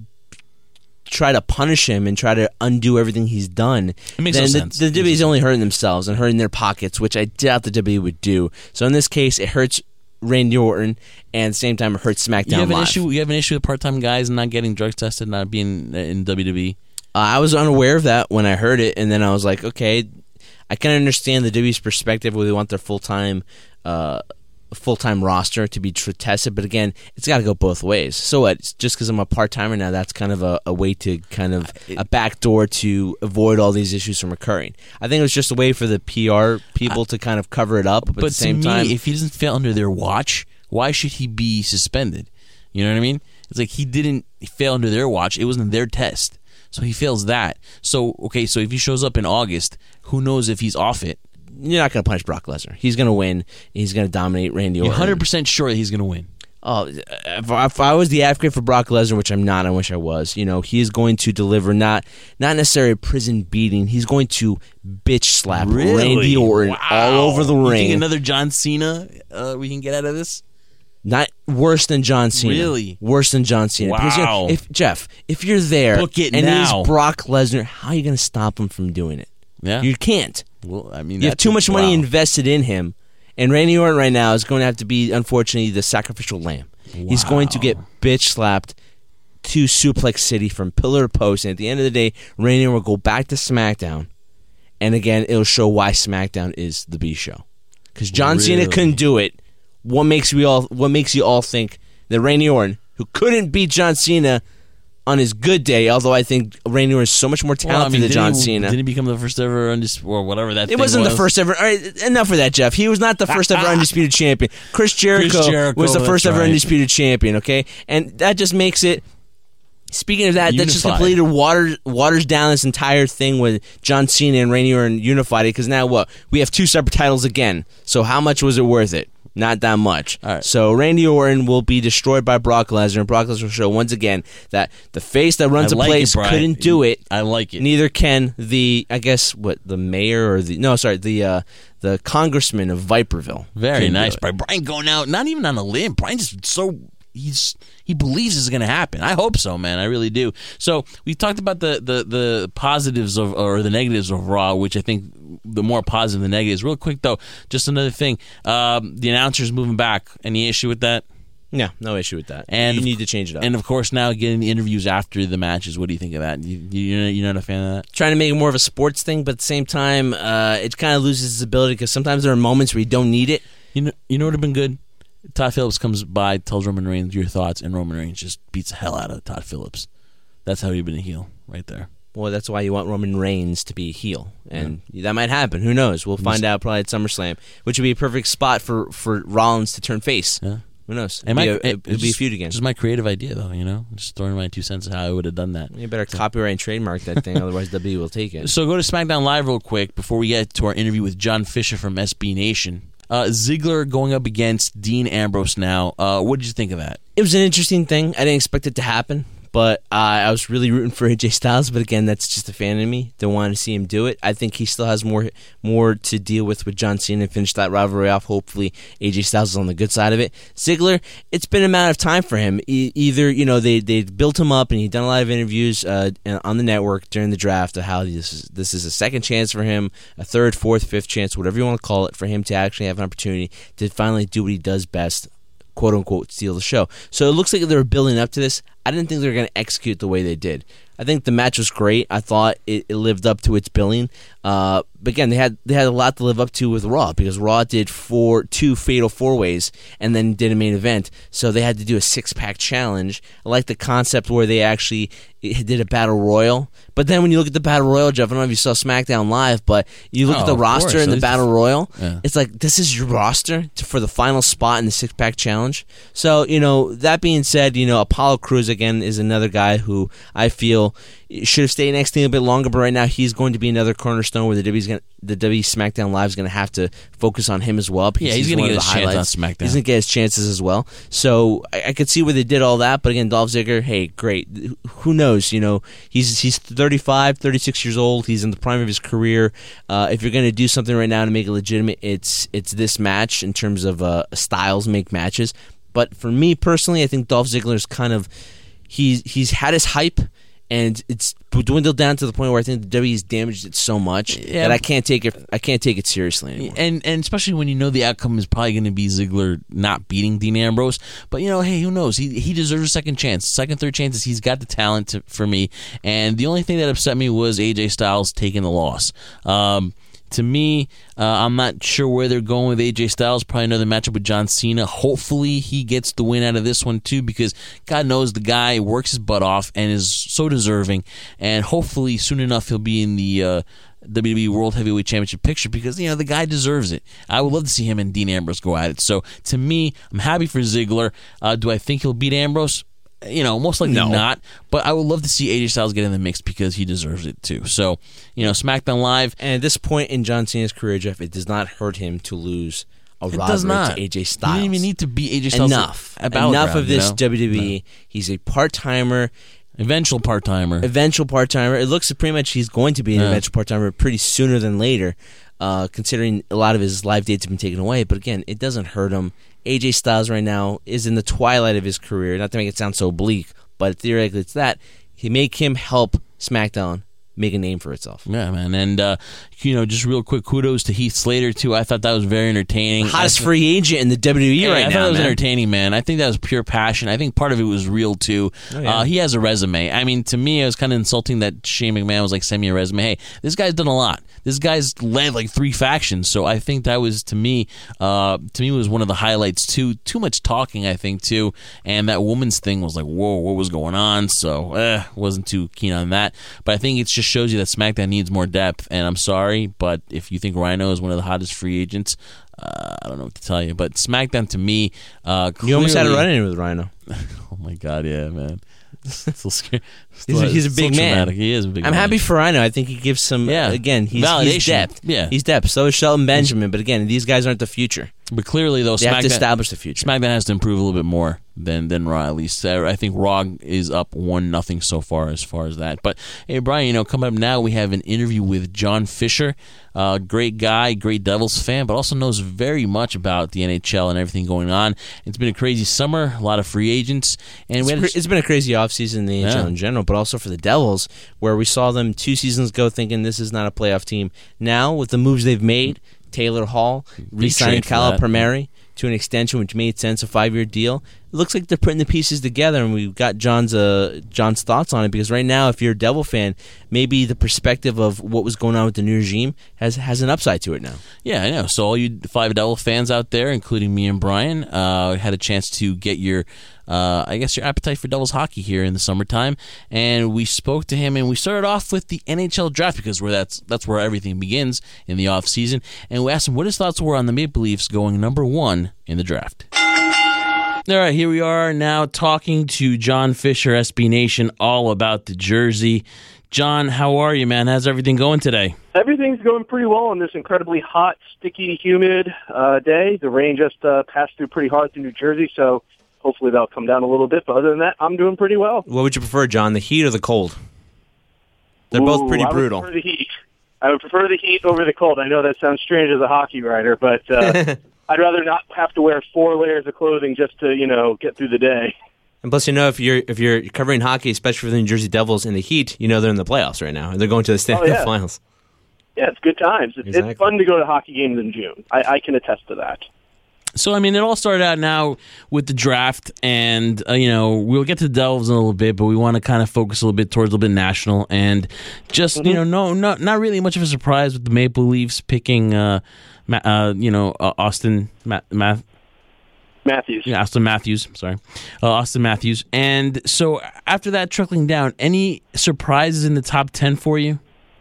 try to punish him and try to undo everything he's done, It makes then no the, sense. the It makes W W E's no only hurting themselves and hurting their pockets, which I doubt the W W E would do. So in this case, it hurts Randy Orton, and at the same time, it hurts SmackDown You have an Live. issue. You have an issue with part-time guys not getting drug tested, not being in W W E. Uh, I was unaware of that when I heard it, and then I was like, okay, I can understand the W W E's perspective where they want their full-time uh, full-time roster to be tr- tested, but again, it's got to go both ways. So what? It's just because I'm a part-timer now, that's kind of a, a way to kind of a backdoor to avoid all these issues from occurring. I think it was just a way for the P R people to kind of cover it up, but, But at the same to me, time, if he doesn't fail under their watch, why should he be suspended? You know what I mean? It's like he didn't fail under their watch. It wasn't their test. So he fails that. So, okay, so if he shows up in August, who knows if he's off it? you're not going to punish Brock Lesnar. He's going to win. He's going to dominate Randy You're Orton. one hundred percent sure that he's going to win. Oh, if, if I was the advocate for Brock Lesnar, which I'm not, I wish I was, you know, he is going to deliver not not necessarily a prison beating. He's going to bitch slap Really? Randy Orton Wow. all over the You ring. think another John Cena uh, we can get out of this? Not worse than John Cena. Really? Worse than John Cena. Because, you know, Wow. if Jeff, if you're there Book it and now. he's Brock Lesnar, how are you going to stop him from doing it? Yeah. You can't. Well, I mean, You have that's too a- much money wow. invested in him. And Randy Orton right now is going to have to be, unfortunately, the sacrificial lamb. He's going to Wow. get bitch slapped to Suplex City from pillar to post. And at the end of the day, Randy Orton will go back to SmackDown. And again, it'll show why SmackDown is the B show. Because John Cena Really? couldn't do it. What makes we all? What makes you all think that Randy Orton, who couldn't beat John Cena on his good day, although I think Randy Orton is so much more Well, I talented mean, than didn't John he, Cena. Didn't he become the first ever undisputed, or whatever that It thing wasn't was? the first ever. All right, enough of that, Jeff. He was not the first ever undisputed champion. Chris Jericho, Chris Jericho, was the that's first ever right. undisputed champion. Okay, and that just makes it. Speaking of that, that just Unified. completely waters waters down this entire thing with John Cena and Randy Orton unified it, because now what? We have two separate titles again. So how much was it worth it? Not that much. All right. So Randy Orton will be destroyed by Brock Lesnar, and Brock Lesnar will show once again that the face that runs I a like place it, Brian. couldn't do it. I like it. Neither can the, I guess, what, the mayor or the, no, sorry, the uh, the congressman of Viperville. Very Couldn't do nice, it. Brian. Brian going out, not even on a limb. Brian just so he's he believes this is going to happen. I hope so, man. I really do. So we talked about the, the, the positives of or the negatives of Raw, which I think the more positive than negatives. Real quick though, just another thing: um, the announcers moving back. Any issue with that? No, no issue with that. And you need to change it up. And of course, now getting the interviews after the matches. What do you think of that? You, you you're not a fan of that? Trying to make it more of a sports thing, but at the same time, uh, it kind of loses its ability because sometimes there are moments where you don't need it. You know, you know what would have been good? Todd Phillips comes by, tells Roman Reigns your thoughts, and Roman Reigns just beats the hell out of Todd Phillips. That's how he'd been a heel right there. Well, that's why you want Roman Reigns to be a heel, and yeah. that might happen. Who knows? We'll find out probably at SummerSlam, which would be a perfect spot for, for Rollins to turn face. Yeah. Who knows? It'd It might be a, it, it'd be a just- feud again. Just my creative idea, though. You know, just throwing my two cents of how I would have done that. You better copyright and trademark that thing, otherwise W W E will take it. So go to SmackDown Live real quick before we get to our interview with John Fisher from S B Nation. Uh, Ziggler going up against Dean Ambrose now. Uh, what did you think of that? It was an interesting thing. I didn't expect it to happen, but uh, I was really rooting for A J Styles. But again, that's just a fan of me. Don't want to see him do it. I think he still has more more to deal with with John Cena and finish that rivalry off. Hopefully, A J Styles is on the good side of it. Ziggler, it's been a matter of time for him. E- either you know they they built him up and he'd done a lot of interviews uh, on the network during the draft of how this is this is a second chance for him, a third, fourth, fifth chance, whatever you want to call it, for him to actually have an opportunity to finally do what he does best. "Quote unquote," steal the show. So it looks like they were building up to this. I didn't think they were going to execute the way they did. I think the match was great. I thought it, it lived up to its billing. Uh, but again, they had they had a lot to live up to with Raw because Raw did four two fatal four ways and then did a main event. So they had to do a six pack challenge. I like the concept where they actually did a battle royal. But then when you look at the battle royal, Jeff, I don't know if you saw SmackDown Live, but you look Oh, at the of roster course. in the At least- battle royal. Yeah. It's like, this is your roster to, for the final spot in the six pack challenge. So you know, that being said, you know, Apollo Crews again is another guy who I feel should have stayed in X T a bit longer, but right now he's going to be another cornerstone where the W W's gonna, the W W E SmackDown Live is going to have to focus on him as well. Because Yeah, he's gonna one get of the his chance on highlights. SmackDown. He's going to get his chances as well. So I, I could see where they did all that, but again, Dolph Ziggler, hey, great. Who knows? You know, he's he's thirty-five, thirty-six years old. He's in the prime of his career. Uh, if you're going to do something right now to make it legitimate, it's it's this match in terms of uh, styles make matches. But for me personally, I think Dolph Ziggler's kind of he's he's had his hype, and it's dwindled down to the point where I think the W W E's damaged it so much Yeah. that I can't take it. I can't take it seriously anymore. And and especially when you know the outcome is probably going to be Ziggler not beating Dean Ambrose. But, you know, hey, who knows? He he deserves a second chance. Second, third chances. He's got the talent to, for me. And the only thing that upset me was A J Styles taking the loss. Um, to me, uh, I'm not sure where they're going with A J Styles. Probably another matchup with John Cena. Hopefully he gets the win out of this one too, because God knows the guy works his butt off and is so deserving. And hopefully soon enough he'll be in the uh, W W E World Heavyweight Championship picture, because, you know, the guy deserves it. I would love to see him and Dean Ambrose go at it. So to me, I'm happy for Ziggler. Uh, do I think he'll beat Ambrose? You know, most likely No. not. But I would love to see A J Styles get in the mix because he deserves it too. So, you know, SmackDown Live. And at this point in John Cena's career, Jeff, it does not hurt him to lose a It rivalry does not. to A J You Styles. didn't even need to beat A J Styles. Enough. at Battleground, Enough of this you know? W W E. He's a part-timer, Eventual part timer. eventual part-timer. It looks pretty much he's going to be an Yeah. eventual part-timer pretty sooner than later, uh, considering a lot of his live dates have been taken away. But again, it doesn't hurt him. A J Styles right now is in the twilight of his career. Not to make it sound so bleak, but theoretically it's that. He make him help SmackDown make a name for itself. Yeah, man. And, uh, you know, just real quick, kudos to Heath Slater, too. I thought that was very entertaining. Hottest I- free agent in the W W E Yeah, right I now, thought it was man. entertaining, man. I think that was pure passion. I think part of it was real, too. Oh, yeah. uh, he has a resume. I mean, to me, it was kind of insulting that Shane McMahon was like, send me a resume. Hey, this guy's done a lot. This guy's led like three factions. So I think that was, to me, uh, to me was one of the highlights, too. Too much talking, I think, too. And that woman's thing was like, whoa, what was going on? So, eh, wasn't too keen on that. But I think it just shows you that SmackDown needs more depth. And I'm sorry, but if you think Rhino is one of the hottest free agents, uh, I don't know what to tell you. But SmackDown, to me, uh, You almost had a clearly- run-in with Rhino. Oh my god, yeah, man. Still scary. He's, a- he's a big still man. traumatic. He is a big I'm man. happy for Rhino. I think he gives some, Yeah. uh, again, he's, he's Validation. depth. Yeah. He's depth. So is Shelton Benjamin. But again, these guys aren't the future. But clearly, though, They have to SmackDown, establish the future. SmackDown has to improve a little bit more than than Raw. At least uh, I think Raw is up one nothing so far as far as that. But hey, Brian, you know, coming up now, we have an interview with John Fisher. Uh, great guy, great Devils fan, but also knows very much about the N H L and everything going on. It's been a crazy summer, a lot of free agents, and It's, we had cra- it's been a crazy offseason in the N H L Yeah. in general, but also for the Devils, where we saw them two seasons ago thinking this is not a playoff team. Now, with the moves they've made, Taylor Hall, re-signing trade for Kyle that. Palmieri to an extension which made sense, a five-year deal. It looks like they're putting the pieces together, and we've got John's uh, John's thoughts on it, because right now, if you're a Devil fan, maybe the perspective of what was going on with the new regime has has an upside to it now. Yeah, I know. So all you five Devil fans out there, including me and Brian, uh, had a chance to get your, uh, I guess, your appetite for Devils hockey here in the summertime. And we spoke to him, and we started off with the N H L draft, because where that's that's where everything begins in the off season. And we asked him what his thoughts were on the Maple Leafs going number one in the draft. All right, here we are now talking to John Fisher, S B Nation, all about the jersey. John, how are you, man? How's everything going today? Everything's going pretty well on this incredibly hot, sticky, humid uh, day. The rain just uh, passed through pretty hard through New Jersey, so hopefully that'll come down a little bit. But other than that, I'm doing pretty well. What would you prefer, John, the heat or the cold? They're both Ooh, pretty I would brutal. prefer the heat. I would prefer the heat over the cold. I know that sounds strange as a hockey writer, but uh, I'd rather not have to wear four layers of clothing just to, you know, get through the day. And plus, you know, if you're if you're covering hockey, especially for the New Jersey Devils in the heat, you know they're in the playoffs right now. They're going to the Stanley Oh, Cup yeah. Finals. Yeah, it's good times. It's, Exactly. it's fun to go to hockey games in June. I, I can attest to that. So, I mean, it all started out now with the draft, and, uh, you know, we'll get to the Devils in a little bit, but we want to kind of focus a little bit towards a little bit national, and just, Mm-hmm. you know, no, no, not really much of a surprise with the Maple Leafs picking, uh, Ma- uh, you know, uh, Austin Ma- Ma- Matthews. yeah, Austin Matthews, sorry, uh, Austin Matthews. And so after that trickling down, any surprises in the top ten for you?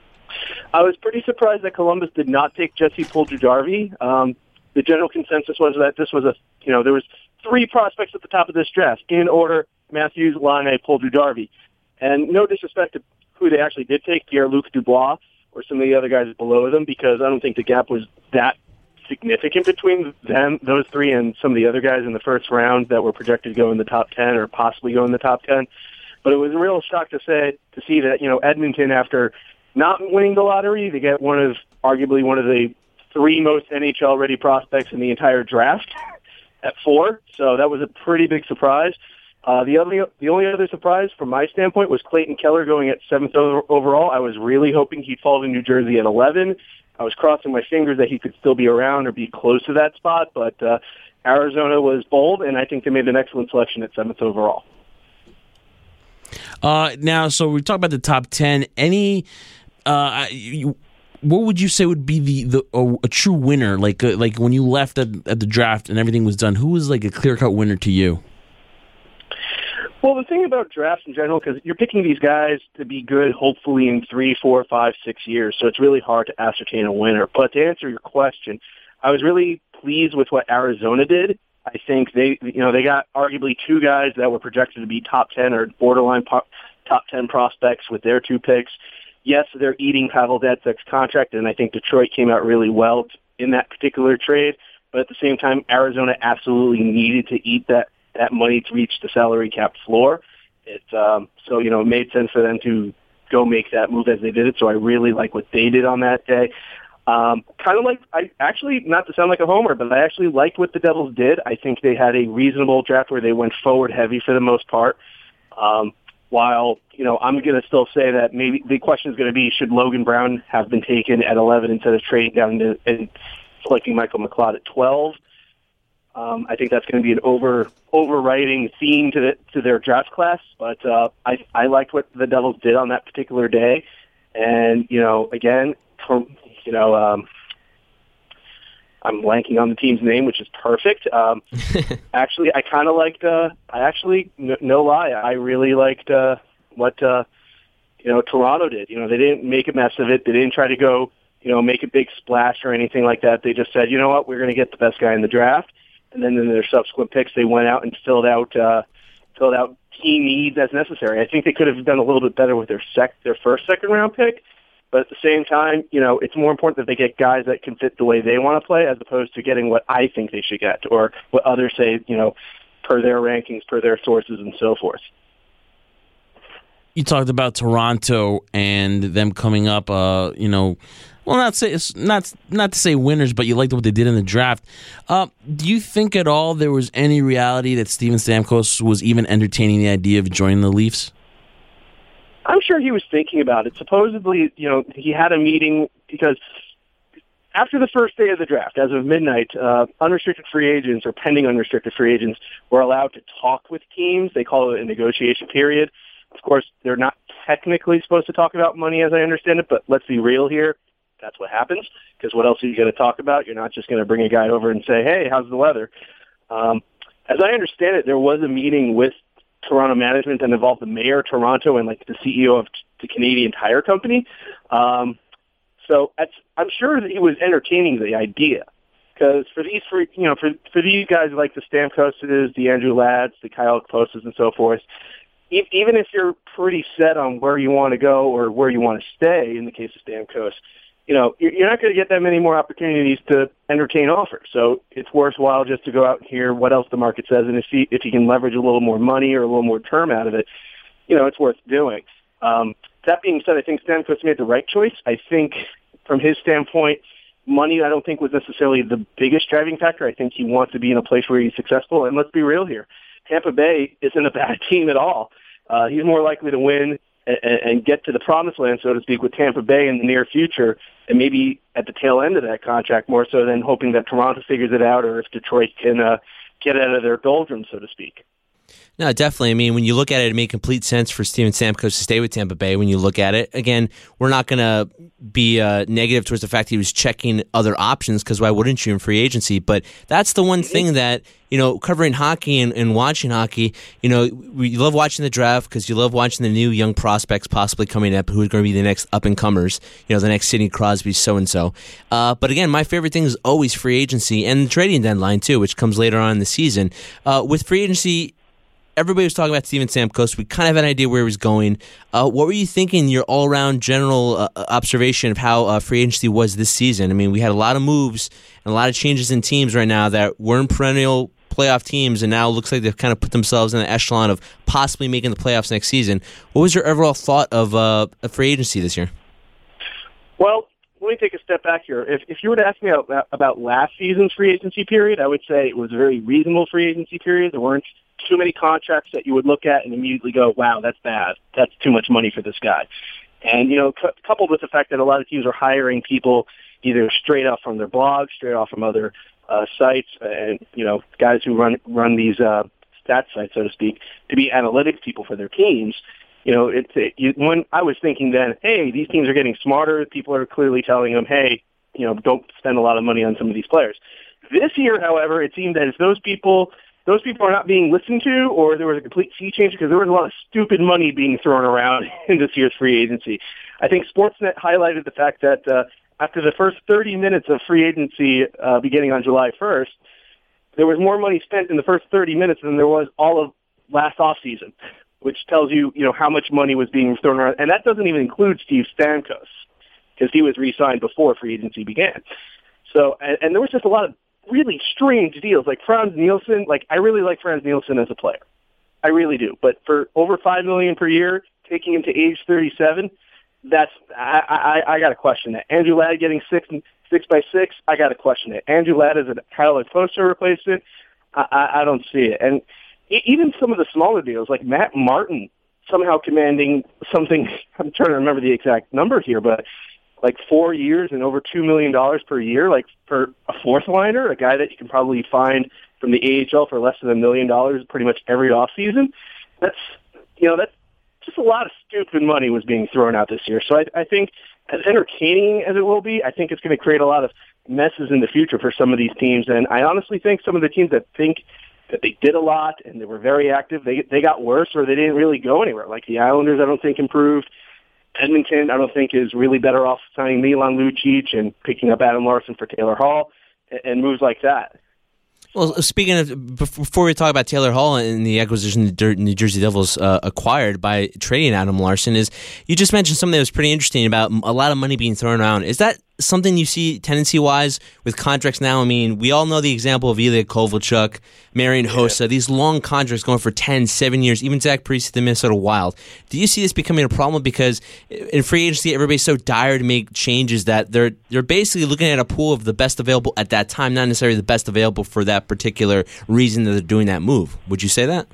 I was pretty surprised that Columbus did not take Jesse Puljujarvi. Um, the general consensus was that this was a, you know, there was three prospects at the top of this draft in order: Matthews, Laine, Puljujarvi. And no disrespect to who they actually did take, Pierre-Luc Dubois or some of the other guys below them, because I don't think the gap was that significant between them, those three, and some of the other guys in the first round that were projected to go in the top ten or possibly go in the top ten. But it was a real shock to say to see that, you know, Edmonton, after not winning the lottery, they get one of arguably one of the three most N H L-ready prospects in the entire draft at four. So that was a pretty big surprise. Uh, the only the only other surprise from my standpoint was Clayton Keller going at seventh o- overall. I was really hoping he'd fall to New Jersey at eleven. I was crossing my fingers that he could still be around or be close to that spot, but uh, Arizona was bold, and I think they made an excellent selection at seventh overall. Uh, now, so we talked about the top ten. Any, uh, you, what would you say would be the, the a, a true winner? Like, uh, like when you left at, at the draft and everything was done, who was like a clear cut winner to you? Well, the thing about drafts in general, because you're picking these guys to be good, hopefully in three, four, five, six years, so it's really hard to ascertain a winner. But to answer your question, I was really pleased with what Arizona did. I think they, you know, they got arguably two guys that were projected to be top ten or borderline po- top ten prospects with their two picks. Yes, they're eating Pavel Datsyuk's contract, and I think Detroit came out really well in that particular trade. But at the same time, Arizona absolutely needed to eat that, that money to reach the salary cap floor. It, um, so, you know, it made sense for them to go make that move as they did it. So I really like what they did on that day. Um, kind of like, I actually, not to sound like a homer, but I actually liked what the Devils did. I think they had a reasonable draft where they went forward heavy for the most part. Um, while, you know, I'm going to still say that maybe the question is going to be, should Logan Brown have been taken at eleven instead of trading down to, and selecting Michael McLeod at twelve? Um, I think that's going to be an over overriding theme to the, to their draft class. But uh, I I liked what the Devils did on that particular day, and you know, again, from, you know, um, I'm blanking on the team's name, which is perfect. Um, actually, I kind of liked. Uh, I actually, no, no lie, I really liked uh, what uh, you know Toronto did. You know, they didn't make a mess of it. They didn't try to go, you know, make a big splash or anything like that. They just said, you know what, we're going to get the best guy in the draft. And then in their subsequent picks, they went out and filled out uh, filled out team needs as necessary. I think they could have done a little bit better with their sec their first second round pick, but at the same time, you know, it's more important that they get guys that can fit the way they want to play as opposed to getting what I think they should get or what others say, you know, per their rankings, per their sources, and so forth. You talked about Toronto and them coming up, uh, you know, well, not say not not to say winners, but you liked what they did in the draft. Uh, do you think at all there was any reality that Steven Stamkos was even entertaining the idea of joining the Leafs? I'm sure he was thinking about it. Supposedly, you know, he had a meeting because after the first day of the draft, as of midnight, uh, unrestricted free agents or pending unrestricted free agents were allowed to talk with teams. They call it a negotiation period. Of course, they're not technically supposed to talk about money as I understand it, but let's be real here. That's what happens, because what else are you going to talk about? You're not just going to bring a guy over and say, hey, how's the weather? Um, as I understand it, there was a meeting with Toronto management that involved the mayor of Toronto and like the C E O of the Canadian Tire Company. Um, so that's, I'm sure that he was entertaining the idea, because for these, for, you know, for, for these guys like the Stamkoses, the Andrew Ladds, the Kyle Okposos and so forth, e- even if you're pretty set on where you want to go or where you want to stay, in the case of Stamkos, you know, you're not going to get that many more opportunities to entertain offers. So it's worthwhile just to go out and hear what else the market says, and if he, if he can leverage a little more money or a little more term out of it, you know, it's worth doing. Um, that being said, I think Stamkos made the right choice. I think from his standpoint, money I don't think was necessarily the biggest driving factor. I think he wants to be in a place where he's successful, and let's be real here. Tampa Bay isn't a bad team at all. Uh, he's more likely to win and, and get to the promised land, so to speak, with Tampa Bay in the near future, and maybe at the tail end of that contract more so than hoping that Toronto figures it out or if Detroit can uh, get out of their doldrums, so to speak. No, definitely. I mean, when you look at it, it made complete sense for Steven Stamkos to stay with Tampa Bay. When you look at it, again, we're not going to be uh, negative towards the fact he was checking other options, because why wouldn't you in free agency? But that's the one thing that, you know, covering hockey and, and watching hockey, you know, we love watching the draft because you love watching the new young prospects possibly coming up who are going to be the next up-and-comers, you know, the next Sidney Crosby, so-and-so. Uh, but again, my favorite thing is always free agency and the trading deadline, too, which comes later on in the season. Uh, with free agency, everybody was talking about Steven Stamkos. We kind of had an idea where he was going. Uh, what were you thinking, your all-around general uh, observation of how uh, free agency was this season? I mean, we had a lot of moves and a lot of changes in teams right now that weren't perennial playoff teams, and now it looks like they've kind of put themselves in the echelon of possibly making the playoffs next season. What was your overall thought of uh, a free agency this year? Well, let me take a step back here. If, if you were to ask me about, about last season's free agency period, I would say it was a very reasonable free agency period. There weren't too many contracts that you would look at and immediately go, wow, that's bad. That's too much money for this guy. And, you know, cu- coupled with the fact that a lot of teams are hiring people either straight off from their blogs, straight off from other uh, sites, and, you know, guys who run run these uh, stat sites, so to speak, to be analytics people for their teams. You know, it's it, you, when I was thinking then, hey, these teams are getting smarter. People are clearly telling them, hey, you know, don't spend a lot of money on some of these players. This year, however, it seemed that if those people those people are not being listened to, or there was a complete sea change, because there was a lot of stupid money being thrown around in this year's free agency. I think Sportsnet highlighted the fact that uh, after the first thirty minutes of free agency uh, beginning on July first, there was more money spent in the first thirty minutes than there was all of last offseason, which tells you, you know, how much money was being thrown around. And that doesn't even include Steve Stamkos, because he was re-signed before free agency began. So, and, and there was just a lot of really strange deals, like Franz Nielsen. Like, I really like Franz Nielsen as a player. I really do. But for over five million dollars per year, taking him to age thirty-seven, that's, I, I, I got to question that. Andrew Ladd getting six, six by six, I got to question it. Andrew Ladd as a Kyle Okposo replacement, I, I, I don't see it. And even some of the smaller deals, like Matt Martin somehow commanding something, I'm trying to remember the exact number here, but like four years and over two million dollars per year, like for a fourth liner, a guy that you can probably find from the A H L for less than a million dollars pretty much every offseason. That's, you know, that's just a lot of stupid money was being thrown out this year. So I, I think, as entertaining as it will be, I think it's going to create a lot of messes in the future for some of these teams. And I honestly think some of the teams that think that they did a lot and they were very active, they they got worse, or they didn't really go anywhere. Like the Islanders, I don't think improved. Edmonton, I don't think is really better off signing Milan Lucic and picking up Adam Larson for Taylor Hall and, and moves like that. Well, speaking of, before we talk about Taylor Hall and the acquisition the New Jersey Devils uh, acquired by trading Adam Larson, is you just mentioned something that was pretty interesting about a lot of money being thrown around. Is that something you see tendency-wise with contracts now? I mean, we all know the example of Ilya Kovalchuk, Marian Hossa, yeah. These long contracts going for ten, seven years, even Zach Parise to the Minnesota Wild. Do you see this becoming a problem? Because in free agency, everybody's so dire to make changes that they're they're basically looking at a pool of the best available at that time, not necessarily the best available for that particular reason that they're doing that move. Would you say that?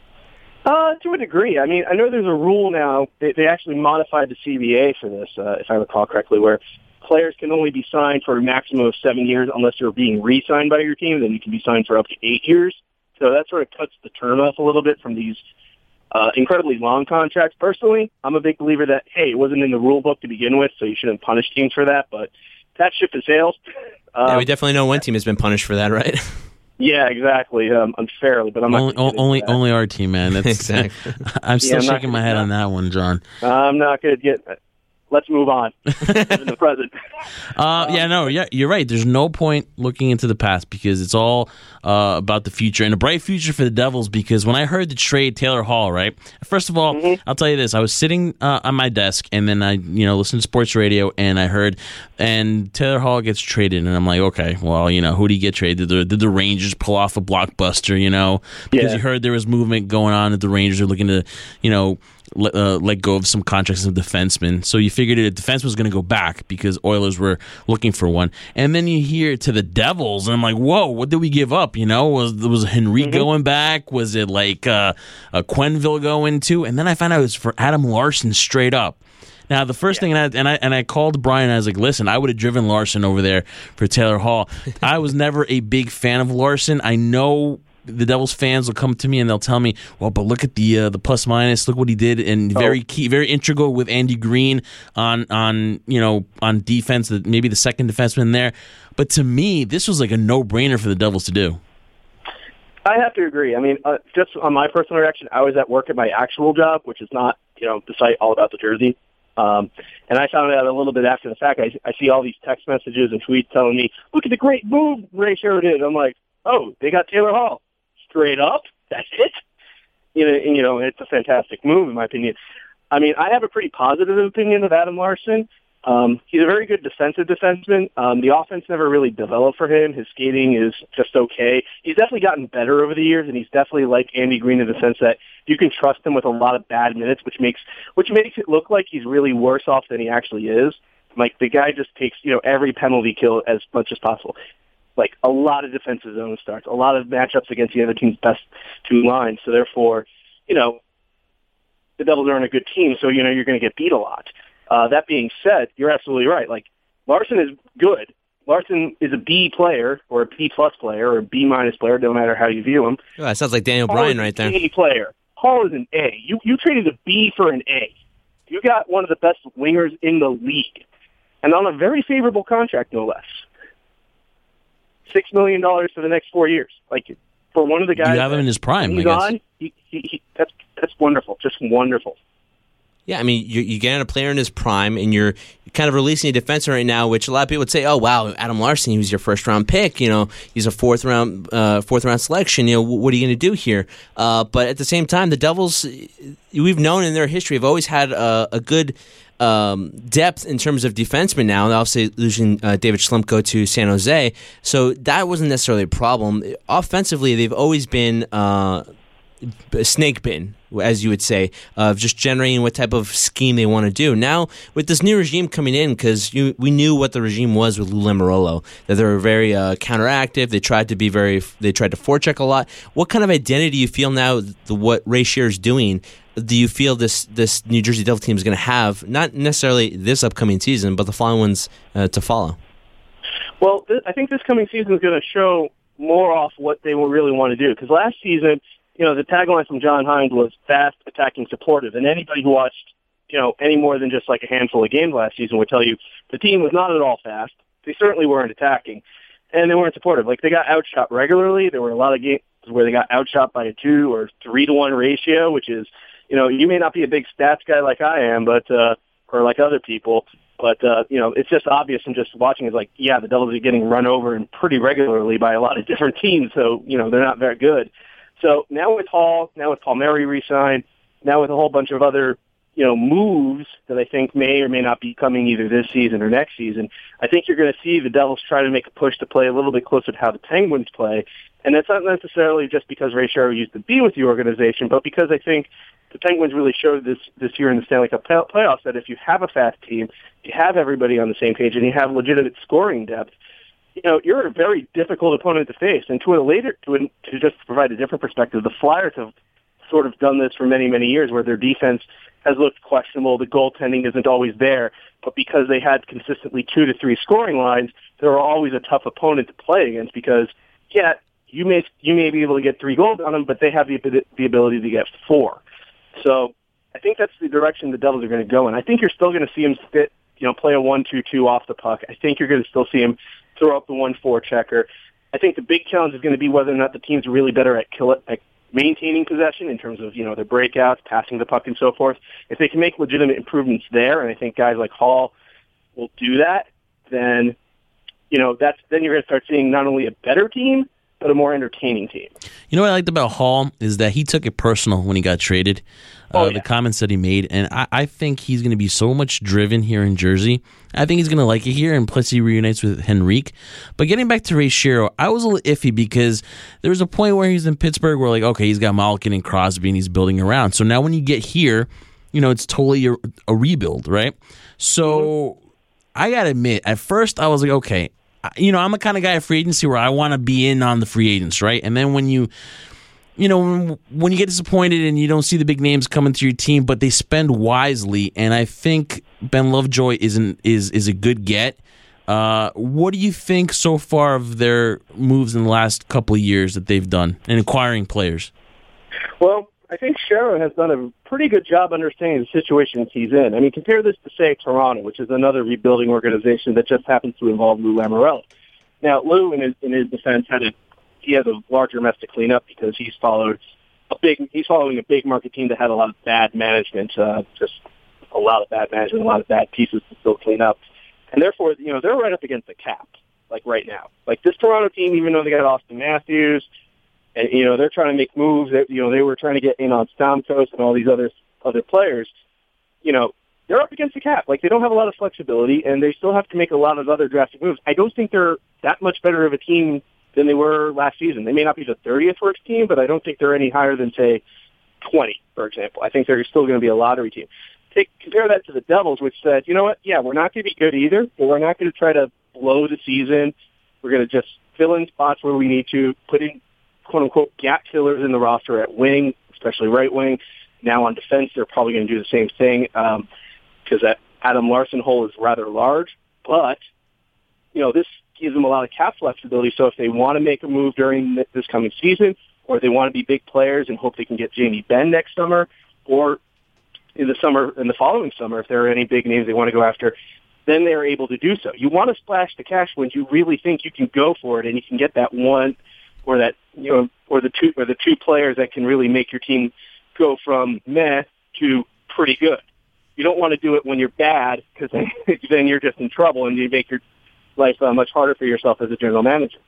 Uh, to a degree. I mean, I know there's a rule now. They, they actually modified the C B A for this, uh, if I recall correctly, where players can only be signed for a maximum of seven years unless you're being re-signed by your team. Then you can be signed for up to eight years. So that sort of cuts the term off a little bit from these uh, incredibly long contracts. Personally, I'm a big believer that, hey, it wasn't in the rule book to begin with, so you shouldn't punish teams for that. But that ship has sailed. Um, yeah, we definitely know one team has been punished for that, right? Yeah, exactly. Um, unfairly, but I'm not only only, only our team, man. That's, exactly. I'm still yeah, I'm shaking my head on that one, John. I'm not going to get. Let's move on. In the present. Uh, yeah, no, yeah, you're right. There's no point looking into the past because it's all uh, about the future and a bright future for the Devils. Because when I heard the trade Taylor Hall, right? First of all, mm-hmm. I'll tell you this: I was sitting uh, on my desk and then I, you know, listened to sports radio and I heard, and Taylor Hall gets traded, and I'm like, okay, well, you know, who did he get traded? Did the, did the Rangers pull off a blockbuster? You know, because yeah. you heard there was movement going on that the Rangers are looking to, you know. Let, uh, let go of some contracts of defensemen. So you figured a defense was going to go back because Oilers were looking for one. And then you hear to the Devils, and I'm like, whoa, what did we give up? You know, was was Henry mm-hmm. going back? Was it like uh, a Quenneville going too? And then I found out it was for Adam Larson straight up. Now, the first yeah. thing, and I, and I and I called Brian, and I was like, listen, I would have driven Larson over there for Taylor Hall. I was never a big fan of Larson. I know the Devils fans will come to me and they'll tell me, well, but look at the uh, the plus minus. Look what he did, and very key, very integral with Andy Green on on you know on defense. Maybe the second defenseman there. But to me, this was like a no brainer for the Devils to do. I have to agree. I mean, uh, just on my personal reaction, I was at work at my actual job, which is not you know the site all about the jersey. Um, and I found out a little bit after the fact. I, I see all these text messages and tweets telling me, "Look at the great move Ray Shero did." I'm like, "Oh, they got Taylor Hall." Straight up, that's it. You know, and, you know, it's a fantastic move in my opinion. I mean, I have a pretty positive opinion of Adam Larson. Um, he's a very good defensive defenseman. Um, the offense never really developed for him. His skating is just okay. He's definitely gotten better over the years, and he's definitely like Andy Green in the sense that you can trust him with a lot of bad minutes, which makes which makes it look like he's really worse off than he actually is. Like the guy just takes you know every penalty kill as much as possible. Like a lot of defensive zone starts, a lot of matchups against the other team's best two lines. So therefore, you know, the Devils aren't a good team, so, you know, you're going to get beat a lot. Uh, that being said, you're absolutely right. Like, Larson is good. Larson is a B player or a B plus player or a B minus player, no matter how you view him. Oh, that sounds like Daniel Hall Bryan right there. A player. Hall is an A. You, you traded a B for an A. You got one of the best wingers in the league. And on a very favorable contract, no less. Six million dollars for the next four years. Like for one of the guys, you have him in his prime. He's I guess. on. He, he, he, that's that's wonderful. Just wonderful. Yeah, I mean, you you get a player in his prime, and you're kind of releasing a defenseman right now, which a lot of people would say, "Oh, wow, Adam Larson, he was your first round pick. You know, he's a fourth round uh, fourth round selection. You know, what are you going to do here?" Uh, but at the same time, the Devils, we've known in their history, have always had a, a good um, depth in terms of defensemen. Now, obviously losing uh, David Schlemko to San Jose, so that wasn't necessarily a problem. Offensively, they've always been uh, a snake bin, as you would say, of just generating what type of scheme they want to do. Now, with this new regime coming in, because we knew what the regime was with Lou Lamoriello, that they were very uh, counteractive. They tried to be very, they tried to forecheck a lot. What kind of identity do you feel now? The, what Ray Shero is doing? Do you feel this this New Jersey Devil team is going to have, not necessarily this upcoming season, but the following ones uh, to follow? Well, th- I think this coming season is going to show more off what they will really want to do. Because last season, you know, the tagline from John Hines was fast, attacking, supportive. And anybody who watched, you know, any more than just like a handful of games last season would tell you the team was not at all fast. They certainly weren't attacking. And they weren't supportive. Like, they got outshot regularly. There were a lot of games where they got outshot by a two or three to one ratio, which is, you know, you may not be a big stats guy like I am, but, uh, or like other people. But, uh, you know, it's just obvious and just watching is like, yeah, the Devils are getting run over and pretty regularly by a lot of different teams. So, you know, they're not very good. So now with Hall, now with Palmieri re-signed, now with a whole bunch of other, you know, moves that I think may or may not be coming either this season or next season, I think you're going to see the Devils try to make a push to play a little bit closer to how the Penguins play. And that's not necessarily just because Ray Shero used to be with the organization, but because I think the Penguins really showed this this year in the Stanley Cup playoffs that if you have a fast team, you have everybody on the same page, and you have legitimate scoring depth, you know, you're a very difficult opponent to face. And to a later, to, a, to just provide a different perspective, the Flyers have sort of done this for many, many years where their defense has looked questionable. The goaltending isn't always there, but because they had consistently two to three scoring lines, they were always a tough opponent to play against because, yeah, you may you may be able to get three goals on them, but they have the the ability to get four. So I think that's the direction the Devils are going to go in. I think you're still going to see them fit, you know, play a one two two off the puck. I think you're going to still see them throw up the one four checker. I think the big challenge is going to be whether or not the team's really better at kill it, at maintaining possession in terms of, you know, their breakouts, passing the puck, and so forth. If they can make legitimate improvements there, and I think guys like Hall will do that, then, you know, that's then you're going to start seeing not only a better team, but a more entertaining team. You know what I liked about Hall is that he took it personal when he got traded. Uh, oh, yeah. The comments that he made, and I, I think he's going to be so much driven here in Jersey. I think he's going to like it here, and plus he reunites with Henrique. But getting back to Ray Shero, I was a little iffy because there was a point where he's in Pittsburgh where, like, okay, he's got Malkin and Crosby, and he's building around. So now when you get here, you know, it's totally a, a rebuild, right? So mm-hmm. I got to admit, at first I was like, okay, you know, I'm the kind of guy at free agency where I want to be in on the free agents, right? And then when you, you know, when you get disappointed and you don't see the big names coming to your team, but they spend wisely, and I think Ben Lovejoy isn't is is a good get. Uh, what do you think so far of their moves in the last couple of years that they've done in acquiring players? Well, I think Shero has done a pretty good job understanding the situations he's in. I mean, compare this to, say, Toronto, which is another rebuilding organization that just happens to involve Lou Lamoriello. Now, Lou, in his, in his defense, had a, he has a larger mess to clean up because he's followed a big, he's following a big market team that had a lot of bad management, uh, just a lot of bad management, a lot of bad pieces to still clean up. And therefore, you know, they're right up against the cap, like right now. Like this Toronto team, even though they got Austin Matthews, and, you know, they're trying to make moves. That, you know, they were trying to get in on Stamkos and all these other other players. You know, they're up against the cap. Like, they don't have a lot of flexibility, and they still have to make a lot of other drastic moves. I don't think they're that much better of a team than they were last season. They may not be the thirtieth worst team, but I don't think they're any higher than, say, twenty, for example. I think they're still going to be a lottery team. Take, compare that to the Devils, which said, you know what, yeah, we're not going to be good either, but we're not going to try to blow the season. We're going to just fill in spots where we need to, put in quote-unquote gap fillers in the roster at wing, especially right wing. Now on defense, they're probably going to do the same thing because um, that Adam Larson hole is rather large. But, you know, this gives them a lot of cap flexibility. So if they want to make a move during this coming season, or if they want to be big players and hope they can get Jamie Benn next summer, or in the summer, in the following summer, if there are any big names they want to go after, then they're able to do so. You want to splash the cash when you really think you can go for it and you can get that one or that, you know, or the two, or the two players that can really make your team go from meh to pretty good. You don't want to do it when you're bad because then, then you're just in trouble and you make your life uh, much harder for yourself as a general manager.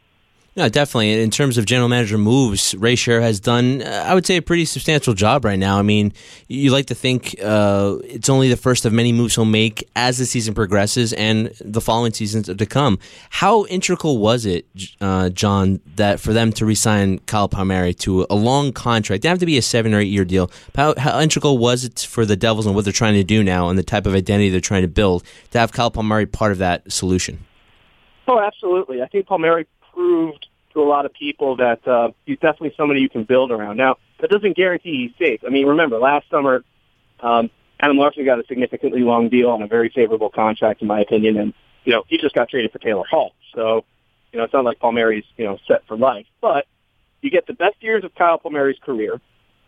No, definitely. In terms of general manager moves, Ray Shero has done, uh, I would say, a pretty substantial job right now. I mean, you like to think uh, it's only the first of many moves he'll make as the season progresses and the following seasons to come. How integral was it, uh, John, that for them to re-sign Kyle Palmieri to a long contract? It didn't have to be a seven or eight year deal. How, how integral was it for the Devils and what they're trying to do now and the type of identity they're trying to build to have Kyle Palmieri part of that solution? Oh, absolutely. I think Palmieri proved to a lot of people that uh, he's definitely somebody you can build around. Now, that doesn't guarantee he's safe. I mean, remember, last summer, um, Adam Larson got a significantly long deal on a very favorable contract, in my opinion, and, you know, he just got traded for Taylor Hall. So, you know, it's not like Palmieri's, you know, set for life. But you get the best years of Kyle Palmieri's career.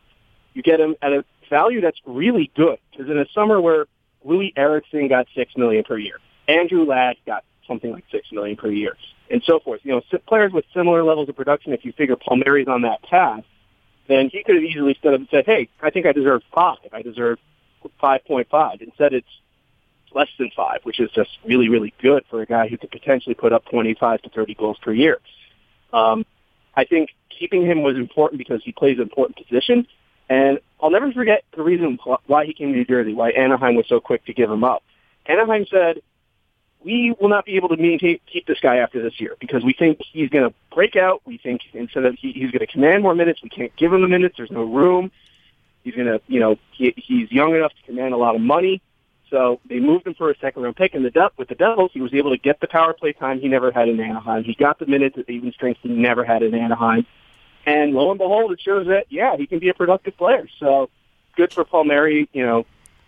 You get him at a value that's really good. Because in a summer where Louis Eriksson got six million dollars per year, Andrew Ladd got something like six million dollars per year, and so forth. You know, players with similar levels of production, if you figure Palmieri's on that path, then he could have easily stood up and said, hey, I think I deserve five. I deserve five point five. Instead, it's less than five, which is just really, really good for a guy who could potentially put up twenty-five to thirty goals per year. Um, I think keeping him was important because he plays an important position. And I'll never forget the reason why he came to New Jersey, why Anaheim was so quick to give him up. Anaheim said, we will not be able to maintain, keep this guy after this year because we think he's going to break out. We think instead of he, he's going to command more minutes, we can't give him the minutes. There's no room. He's going to, you know, he, he's young enough to command a lot of money. So they moved him for a second-round pick. And the De- with the Devils, he was able to get the power play time he never had in Anaheim. He got the minutes at even strength he never had in Anaheim. And lo and behold, it shows that, yeah, he can be a productive player. So good for Palmieri, you know,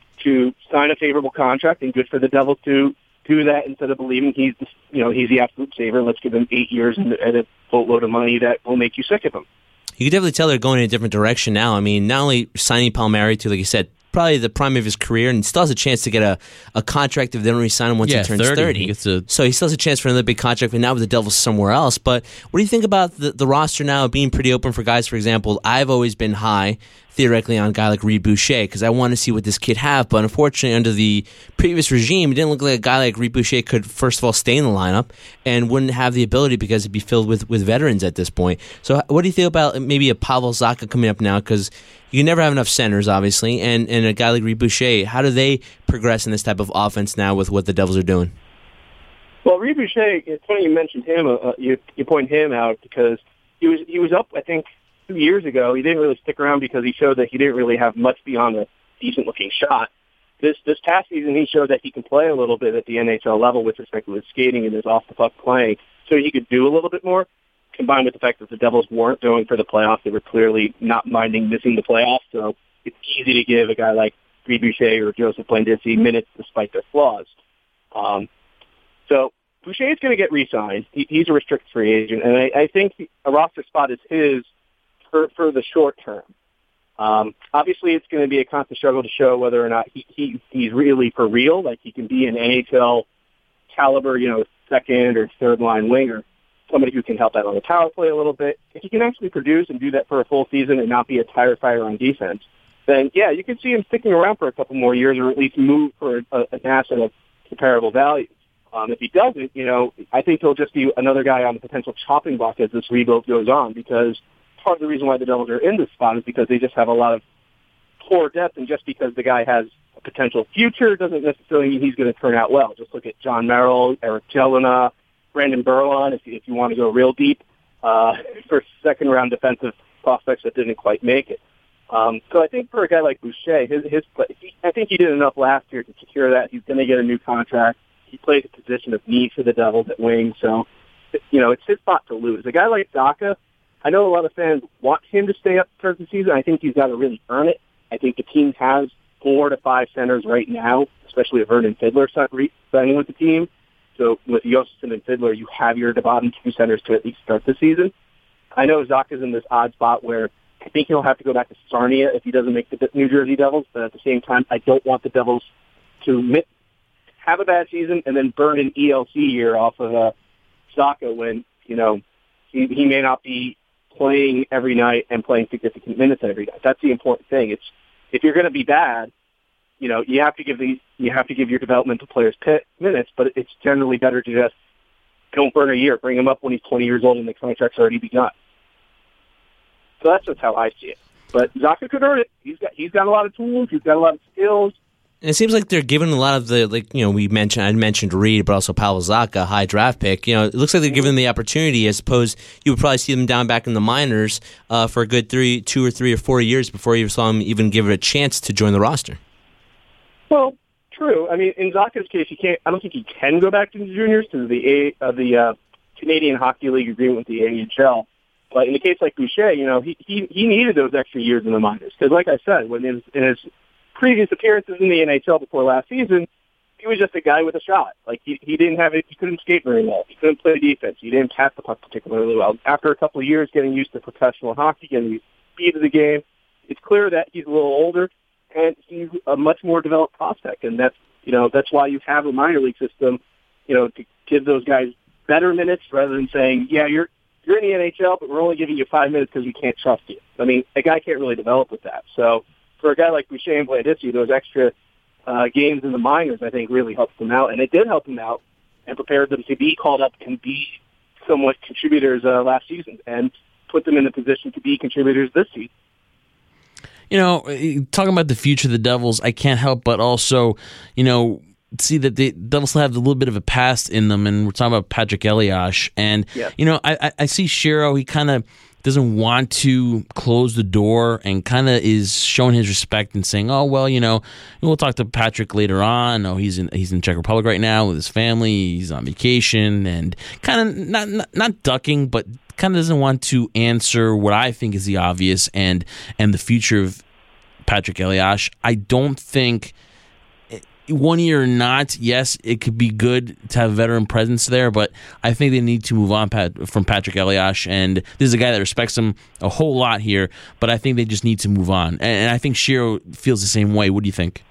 to sign a favorable contract, and good for the Devils to do that instead of believing he's, the, you know, he's the absolute saver. Let's give him eight years and, and a boatload of money that will make you sick of him. You can definitely tell they're going in a different direction now. I mean, not only signing Palmieri to, like you said, probably the prime of his career, and still has a chance to get a, a contract if they don't re-sign him once yeah, he turns thirty. thirty. He gets a- so he still has a chance for another big contract, but now with the Devils somewhere else. But what do you think about the, the roster now being pretty open for guys? For example, I've always been high, theoretically, on a guy like Reed Boucher because I want to see what this kid have. But unfortunately, under the previous regime, it didn't look like a guy like Reed Boucher could, first of all, stay in the lineup and wouldn't have the ability because it'd be filled with, with veterans at this point. So what do you think about maybe a Pavel Zacha coming up now? Because you can never have enough centers, obviously, and, and a guy like Reed Boucher, how do they progress in this type of offense now with what the Devils are doing? Well, Reed Boucher, it's funny you mentioned him. Uh, you you point him out because he was he was up, I think, two years ago. He didn't really stick around because he showed that he didn't really have much beyond a decent-looking shot. This this past season, he showed that he can play a little bit at the N H L level with respect to his skating and his off-the-puck playing, so he could do a little bit more. Combined with the fact that the Devils weren't going for the playoffs, they were clearly not minding missing the playoffs, so it's easy to give a guy like Reed Boucher or Joseph Blandisi minutes despite their flaws. Um, so Boucher is going to get re-signed. He, he's a restricted free agent, and I, I think a roster spot is his for, for the short term. Um, obviously, it's going to be a constant struggle to show whether or not he, he he's really for real, like he can be an N H L caliber, you know, second or third line winger. Somebody who can help out on the power play a little bit. If he can actually produce and do that for a full season and not be a tire fire on defense, then, yeah, you can see him sticking around for a couple more years or at least move for a, an asset of comparable value. Um, if he doesn't, you know, I think he'll just be another guy on the potential chopping block as this rebuild goes on because part of the reason why the Devils are in this spot is because they just have a lot of poor depth, and just because the guy has a potential future doesn't necessarily mean he's going to turn out well. Just look at John Merrill, Eric Jelena, Brandon Berlon, if you, if you want to go real deep, uh, for second-round defensive prospects that didn't quite make it. Um, so I think for a guy like Boucher, his, his play, he, I think he did enough last year to secure that. He's going to get a new contract. He plays a position of need for the Devils at wing, so, you know, it's his spot to lose. A guy like Zacha, I know a lot of fans want him to stay up for the season. I think he's got to really earn it. I think the team has four to five centers right now, especially if Vernon Fiddler signing with the team. So with Josefson and Fiddler, you have your bottom two centers to at least start the season. I know Zacha's in this odd spot where I think he'll have to go back to Sarnia if he doesn't make the New Jersey Devils, but at the same time, I don't want the Devils to mit- have a bad season and then burn an E L C year off of uh, Zacha when, you know, he, he may not be playing every night and playing significant minutes every night. That's the important thing. It's if you're going to be bad, you know, you have to give these, you have to give your developmental players pit minutes, but it's generally better to just don't burn a year, bring him up when he's twenty years old and the contract's already begun. So that's just how I see it. But Zacha could earn it. He's got, he's got a lot of tools. He's got a lot of skills. And it seems like they're giving a lot of the, like, you know, we mentioned, I mentioned Reed, but also Pavel Zacha, high draft pick. You know, it looks like they're giving them the opportunity. I suppose you would probably see them down back in the minors uh, for a good three, two or three or four years before you saw them even give it a chance to join the roster. Well, true. I mean, in Zacha's case, he can't. I don't think he can go back to the juniors because of the A, uh, the uh, Canadian Hockey League agreement with the A H L. But in a case like Boucher, you know, he he, he needed those extra years in the minors because, like I said, when in his, in his previous appearances in the N H L before last season, he was just a guy with a shot. Like he he didn't have it. He couldn't skate very well. He couldn't play defense. He didn't pass the puck particularly well. After a couple of years getting used to professional hockey and the speed of the game, it's clear that he's a little older. And he's a much more developed prospect, and that's you know that's why you have a minor league system, you know, to give those guys better minutes rather than saying, yeah, you're you're in the N H L, but we're only giving you five minutes because we can't trust you. I mean, a guy can't really develop with that. So for a guy like Boucher and Blandisi, those extra uh, games in the minors, I think, really helped them out. And it did help them out and prepared them to be called up and be somewhat contributors uh, last season and put them in a position to be contributors this season. You know, talking about the future of the Devils, I can't help but also, you know, see that the Devils have a little bit of a past in them, and we're talking about Patrick Elias. And, yeah. you know, I, I see Shero, he kind of doesn't want to close the door and kind of is showing his respect and saying, oh, well, you know, we'll talk to Patrick later on. Oh, he's in he's in Czech Republic right now with his family. He's on vacation and kind of not, not not ducking, but kind of doesn't want to answer what I think is the obvious and and the future of Patrick Elias. I don't think one year or not, yes, it could be good to have veteran presence there, but I think they need to move on Pat, from Patrick Elias, and this is a guy that respects him a whole lot here, but I think they just need to move on. And, and I think Shero feels the same way. What do you think?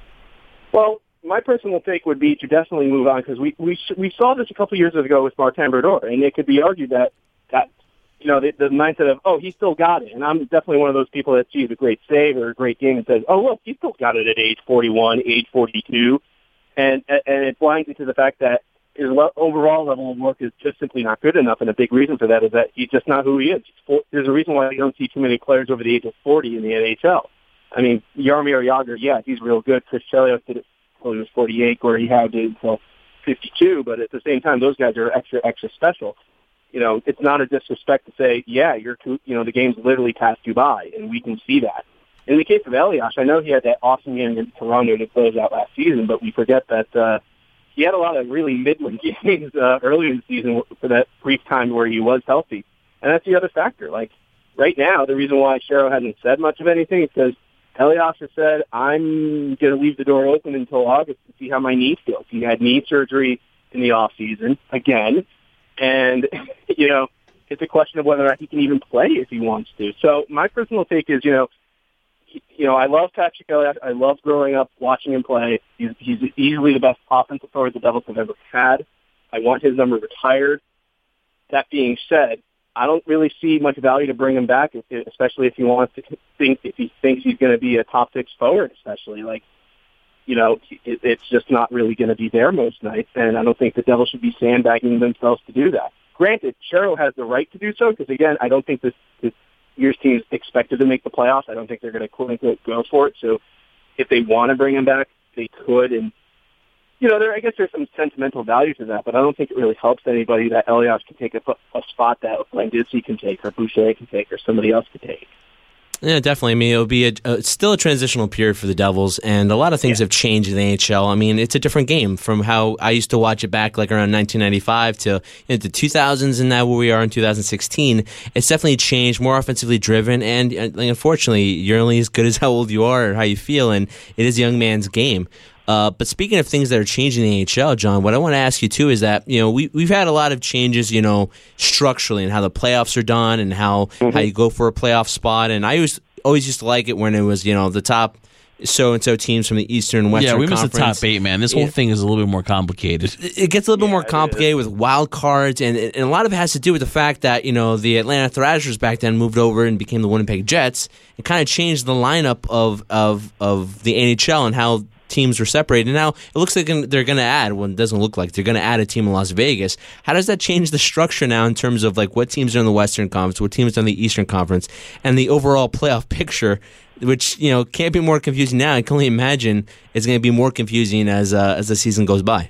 Well, my personal take would be to definitely move on, because we, we we saw this a couple years ago with Martin Brodeur, and it could be argued that, that you know, the, the mindset of, oh, he still got it. And I'm definitely one of those people that sees a great save or a great game and says, oh, look, he still got it at age forty-one, age forty-two. And and it blinds you to the fact that his overall level of work is just simply not good enough. And a big reason for that is that he's just not who he is. There's a reason why you don't see too many players over the age of forty in the N H L. I mean, Jaromir Jagr, yeah, he's real good. Chris Chelios did it until he was forty-eight, where he had it until fifty-two. But at the same time, those guys are extra, extra special. You know, it's not a disrespect to say, yeah, you're, you know, the game's literally passed you by, and we can see that. In the case of Elias, I know he had that awesome game against Toronto to close out last season, but we forget that uh, he had a lot of really midland games uh, earlier in the season for that brief time where he was healthy. And that's the other factor. Like, right now, the reason why Shero hasn't said much of anything is because Elias has said, I'm going to leave the door open until August to see how my knee feels. He had knee surgery in the off season again. And, you know, it's a question of whether or not he can even play if he wants to. So my personal take is, you know, he, you know, I love Patrick Elias. I love growing up watching him play. He's, he's easily the best offensive forward the Devils have ever had. I want his number retired. That being said, I don't really see much value to bring him back, especially if he wants to think, if he thinks he's going to be a top six forward, especially. Like, you know, it, it's just not really going to be there most nights, and I don't think the Devils should be sandbagging themselves to do that. Granted, Shero has the right to do so, because, again, I don't think this, this year's team is expected to make the playoffs. I don't think they're going to, quote-unquote, go for it. So if they want to bring him back, they could. And, you know, there, I guess there's some sentimental value to that, but I don't think it really helps anybody that Elias can take a, a spot that Blandisi can take or Boucher can take or somebody else can take. Yeah, definitely. I mean, it'll be a, a, still a transitional period for the Devils, and a lot of things yeah. have changed in the N H L. I mean, it's a different game from how I used to watch it back like around nineteen ninety-five to you know, the two thousands, and now where we are in two thousand sixteen. It's definitely changed, more offensively driven, and uh, unfortunately, you're only as good as how old you are or how you feel, and it is a young man's game. Uh, but speaking of things that are changing in the N H L, John, what I want to ask you too is that you know we we've had a lot of changes, you know, structurally and how the playoffs are done and how, mm-hmm. how you go for a playoff spot. And I always always used to like it when it was you know the top so and so teams from the Eastern and Western. Yeah, we Conference. missed the top eight, man. This whole yeah. thing is a little bit more complicated. It gets a little yeah, bit more complicated with wild cards, and and a lot of it has to do with the fact that you know the Atlanta Thrashers back then moved over and became the Winnipeg Jets. It kind of changed the lineup of of of the N H L and how teams were separated. Now, it looks like they're going to add, well, it doesn't look like, they're going to add a team in Las Vegas. How does that change the structure now in terms of like what teams are in the Western Conference, what teams are in the Eastern Conference, and the overall playoff picture, which, you know, can't be more confusing now. I can only imagine it's going to be more confusing as uh, as the season goes by.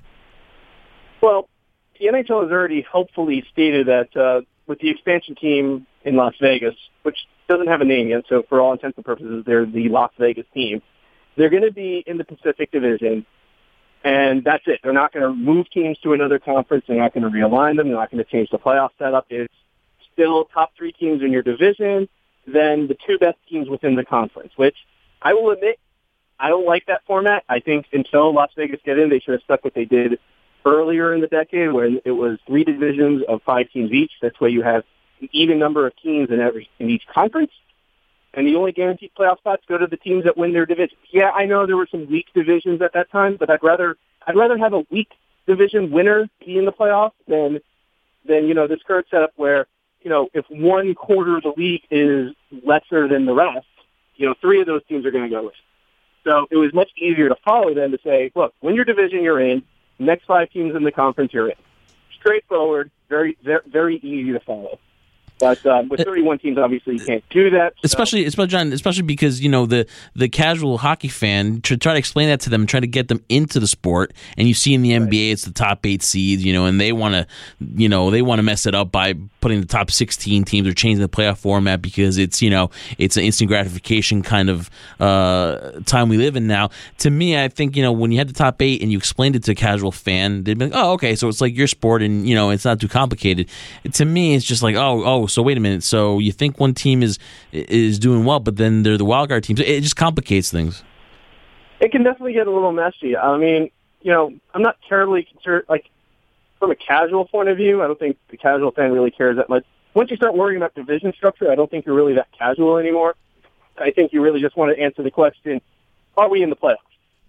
Well, the N H L has already hopefully stated that uh, with the expansion team in Las Vegas, which doesn't have a name yet, so for all intents and purposes, they're the Las Vegas team. They're going to be in the Pacific Division, and that's it. They're not going to move teams to another conference. They're not going to realign them. They're not going to change the playoff setup. It's still top three teams in your division, then the two best teams within the conference, which I will admit, I don't like that format. I think until Las Vegas get in, they should have stuck what they did earlier in the decade, where it was three divisions of five teams each. That's where you have an even number of teams in every in each conference. And the only guaranteed playoff spots go to the teams that win their division. Yeah, I know there were some weak divisions at that time, but I'd rather I'd rather have a weak division winner be in the playoffs than than you know this current setup where you know if one quarter of the league is lesser than the rest, you know, three of those teams are going to go with. So it was much easier to follow than to say, look, win your division you're in, next five teams in the conference you're in. Straightforward, very, very, very easy to follow. But um, with thirty-one teams, obviously you can't do that. So. Especially, especially, John, especially because you know the the casual hockey fan to try to explain that to them, try to get them into the sport. And you see in the N B A, it's the top eight seeds, you know, and they want to, you know, they want to mess it up by putting the top sixteen teams or changing the playoff format because it's, you know, it's an instant gratification kind of uh, time we live in now. To me, I think you know when you had the top eight and you explained it to a casual fan, they'd be like, oh, okay, so it's like your sport, and you know, it's not too complicated. To me, it's just like, oh, oh. So wait a minute. So you think one team is is doing well, but then they're the wild card teams. It just complicates things. It can definitely get a little messy. I mean, you know, I'm not terribly concerned. Like from a casual point of view, I don't think the casual fan really cares that much. Once you start worrying about division structure, I don't think you're really that casual anymore. I think you really just want to answer the question: are we in the playoffs?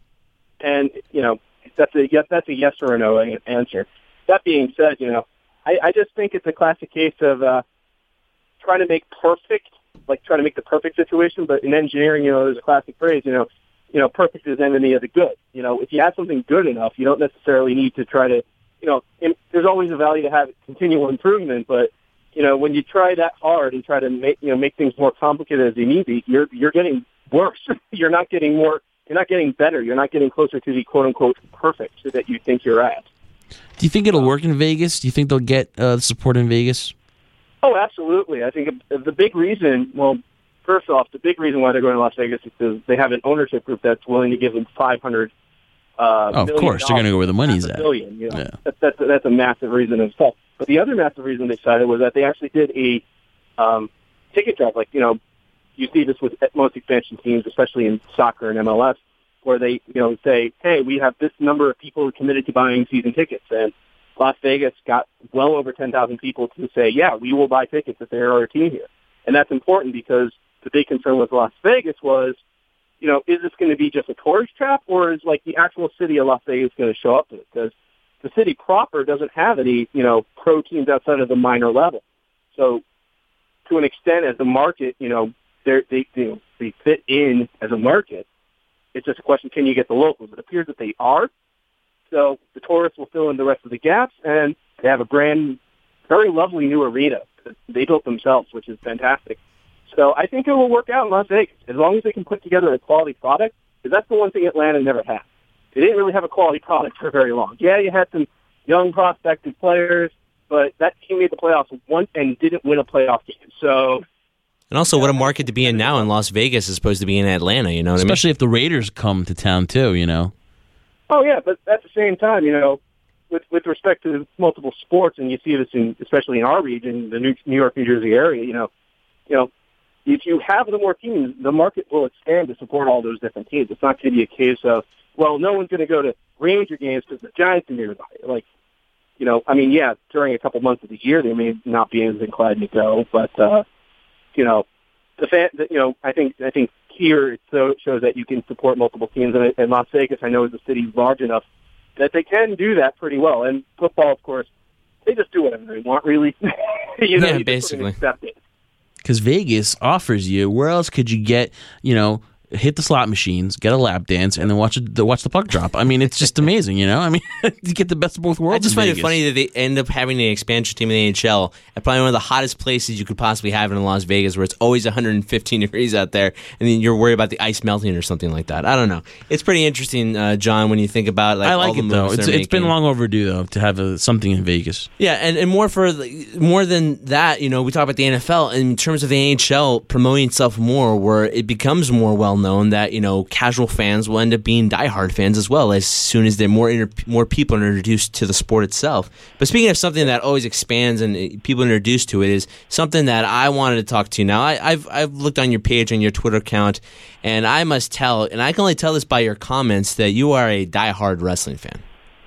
And you know, that's a yes. That's a yes or a no answer. That being said, you know, I, I just think it's a classic case of. Uh, trying to make perfect, like trying to make the perfect situation, but in engineering, you know, there's a classic phrase, you know, you know, perfect is enemy of the good. You know, if you have something good enough, you don't necessarily need to try to, you know, in, there's always a value to have continual improvement, but, you know, when you try that hard and try to make, you know, make things more complicated as you need to, you're, you're getting worse. You're not getting more, you're not getting better. You're not getting closer to the quote unquote perfect that you think you're at. Do you think it'll work in Vegas? Do you think they'll get uh, support in Vegas? Oh, absolutely. I think the big reason, well, first off, the big reason why they're going to Las Vegas is because they have an ownership group that's willing to give them five hundred uh, oh, of course, they're going to go where the money's at. Billion, you know? Yeah. That's, that's, that's a massive reason as well. But the other massive reason they decided was that they actually did a um, ticket drive. Like, you know, you see this with most expansion teams, especially in soccer and M L S, where they, you know, say, hey, we have this number of people committed to buying season tickets. And Las Vegas got well over ten thousand people to say, yeah, we will buy tickets if there are a team here. And that's important because the big concern with Las Vegas was, you know, is this going to be just a tourist trap or is like the actual city of Las Vegas going to show up to it? Because the city proper doesn't have any, you know, pro teams outside of the minor level. So to an extent as a market, you know, they're, they, you know, they fit in as a market. It's just a question, can you get the locals? It appears that they are. So the tourists will fill in the rest of the gaps, and they have a brand, very lovely new arena that they built themselves, which is fantastic. So I think it will work out in Las Vegas, as long as they can put together a quality product, because that's the one thing Atlanta never had. They didn't really have a quality product for very long. Yeah, you had some young prospective players, but that team made the playoffs once and didn't win a playoff game. So... And also, what a market to be in now in Las Vegas as opposed to being in Atlanta, you know what Especially I mean? if the Raiders come to town, too, you know? Oh, yeah, but at the same time, you know, with with respect to multiple sports, and you see this in, especially in our region, the New, New York, New Jersey area, you know, you know, if you have the more teams, the market will expand to support all those different teams. It's not going to be a case of, well, no one's going to go to Ranger games because the Giants are nearby. Like, you know, I mean, yeah, during a couple months of the year, they may not be as inclined to go, but, uh, you know, the fan, the, you know, I think, I think here it so shows that you can support multiple teams, and, and Las Vegas, I know, is a city large enough that they can do that pretty well. And football, of course, they just do whatever they want, really. you know, yeah, you basically. accept it. Because Vegas offers you, where else could you get, you know, hit the slot machines, get a lap dance, and then watch the watch the puck drop. I mean, it's just amazing, you know? I mean, you get the best of both worlds. I just in find Vegas. it funny that they end up having an expansion team in the N H L at probably one of the hottest places you could possibly have in Las Vegas, where it's always one hundred fifteen degrees out there, and then you're worried about the ice melting or something like that. I don't know. It's pretty interesting, uh, John, when you think about like I like all the it, though. moves It's, they're it's been making. long overdue, though, to have a, something in Vegas. Yeah, and, and more for the, more than that, you know, we talk about the N F L in terms of the N H L promoting itself more, where it becomes more well known that, you know, casual fans will end up being diehard fans as well as soon as they're more inter- more people are introduced to the sport itself. But speaking of something that always expands and uh, people are introduced to it, is something that I wanted to talk to you. Now, I, I've I've looked on your page and your Twitter account, and I must tell, and I can only tell this by your comments, that you are a diehard wrestling fan.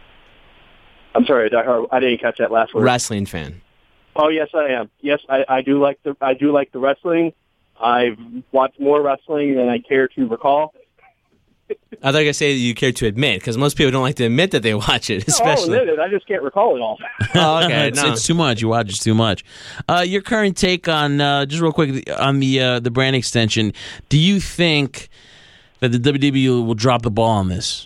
I'm sorry, I, I didn't catch that last word. Wrestling fan. Oh, yes, I am. Yes, I, I do like the I do like the wrestling. I've watched more wrestling than I care to recall. I thought you were going to say that you care to admit, because most people don't like to admit that they watch it, especially. No, I'll admit it. I just can't recall it all. Oh, okay. it's, no. it's too much. You watch it's too much. Uh, your current take on, uh, just real quick, on the uh, the brand extension. Do you think that the W W E will drop the ball on this?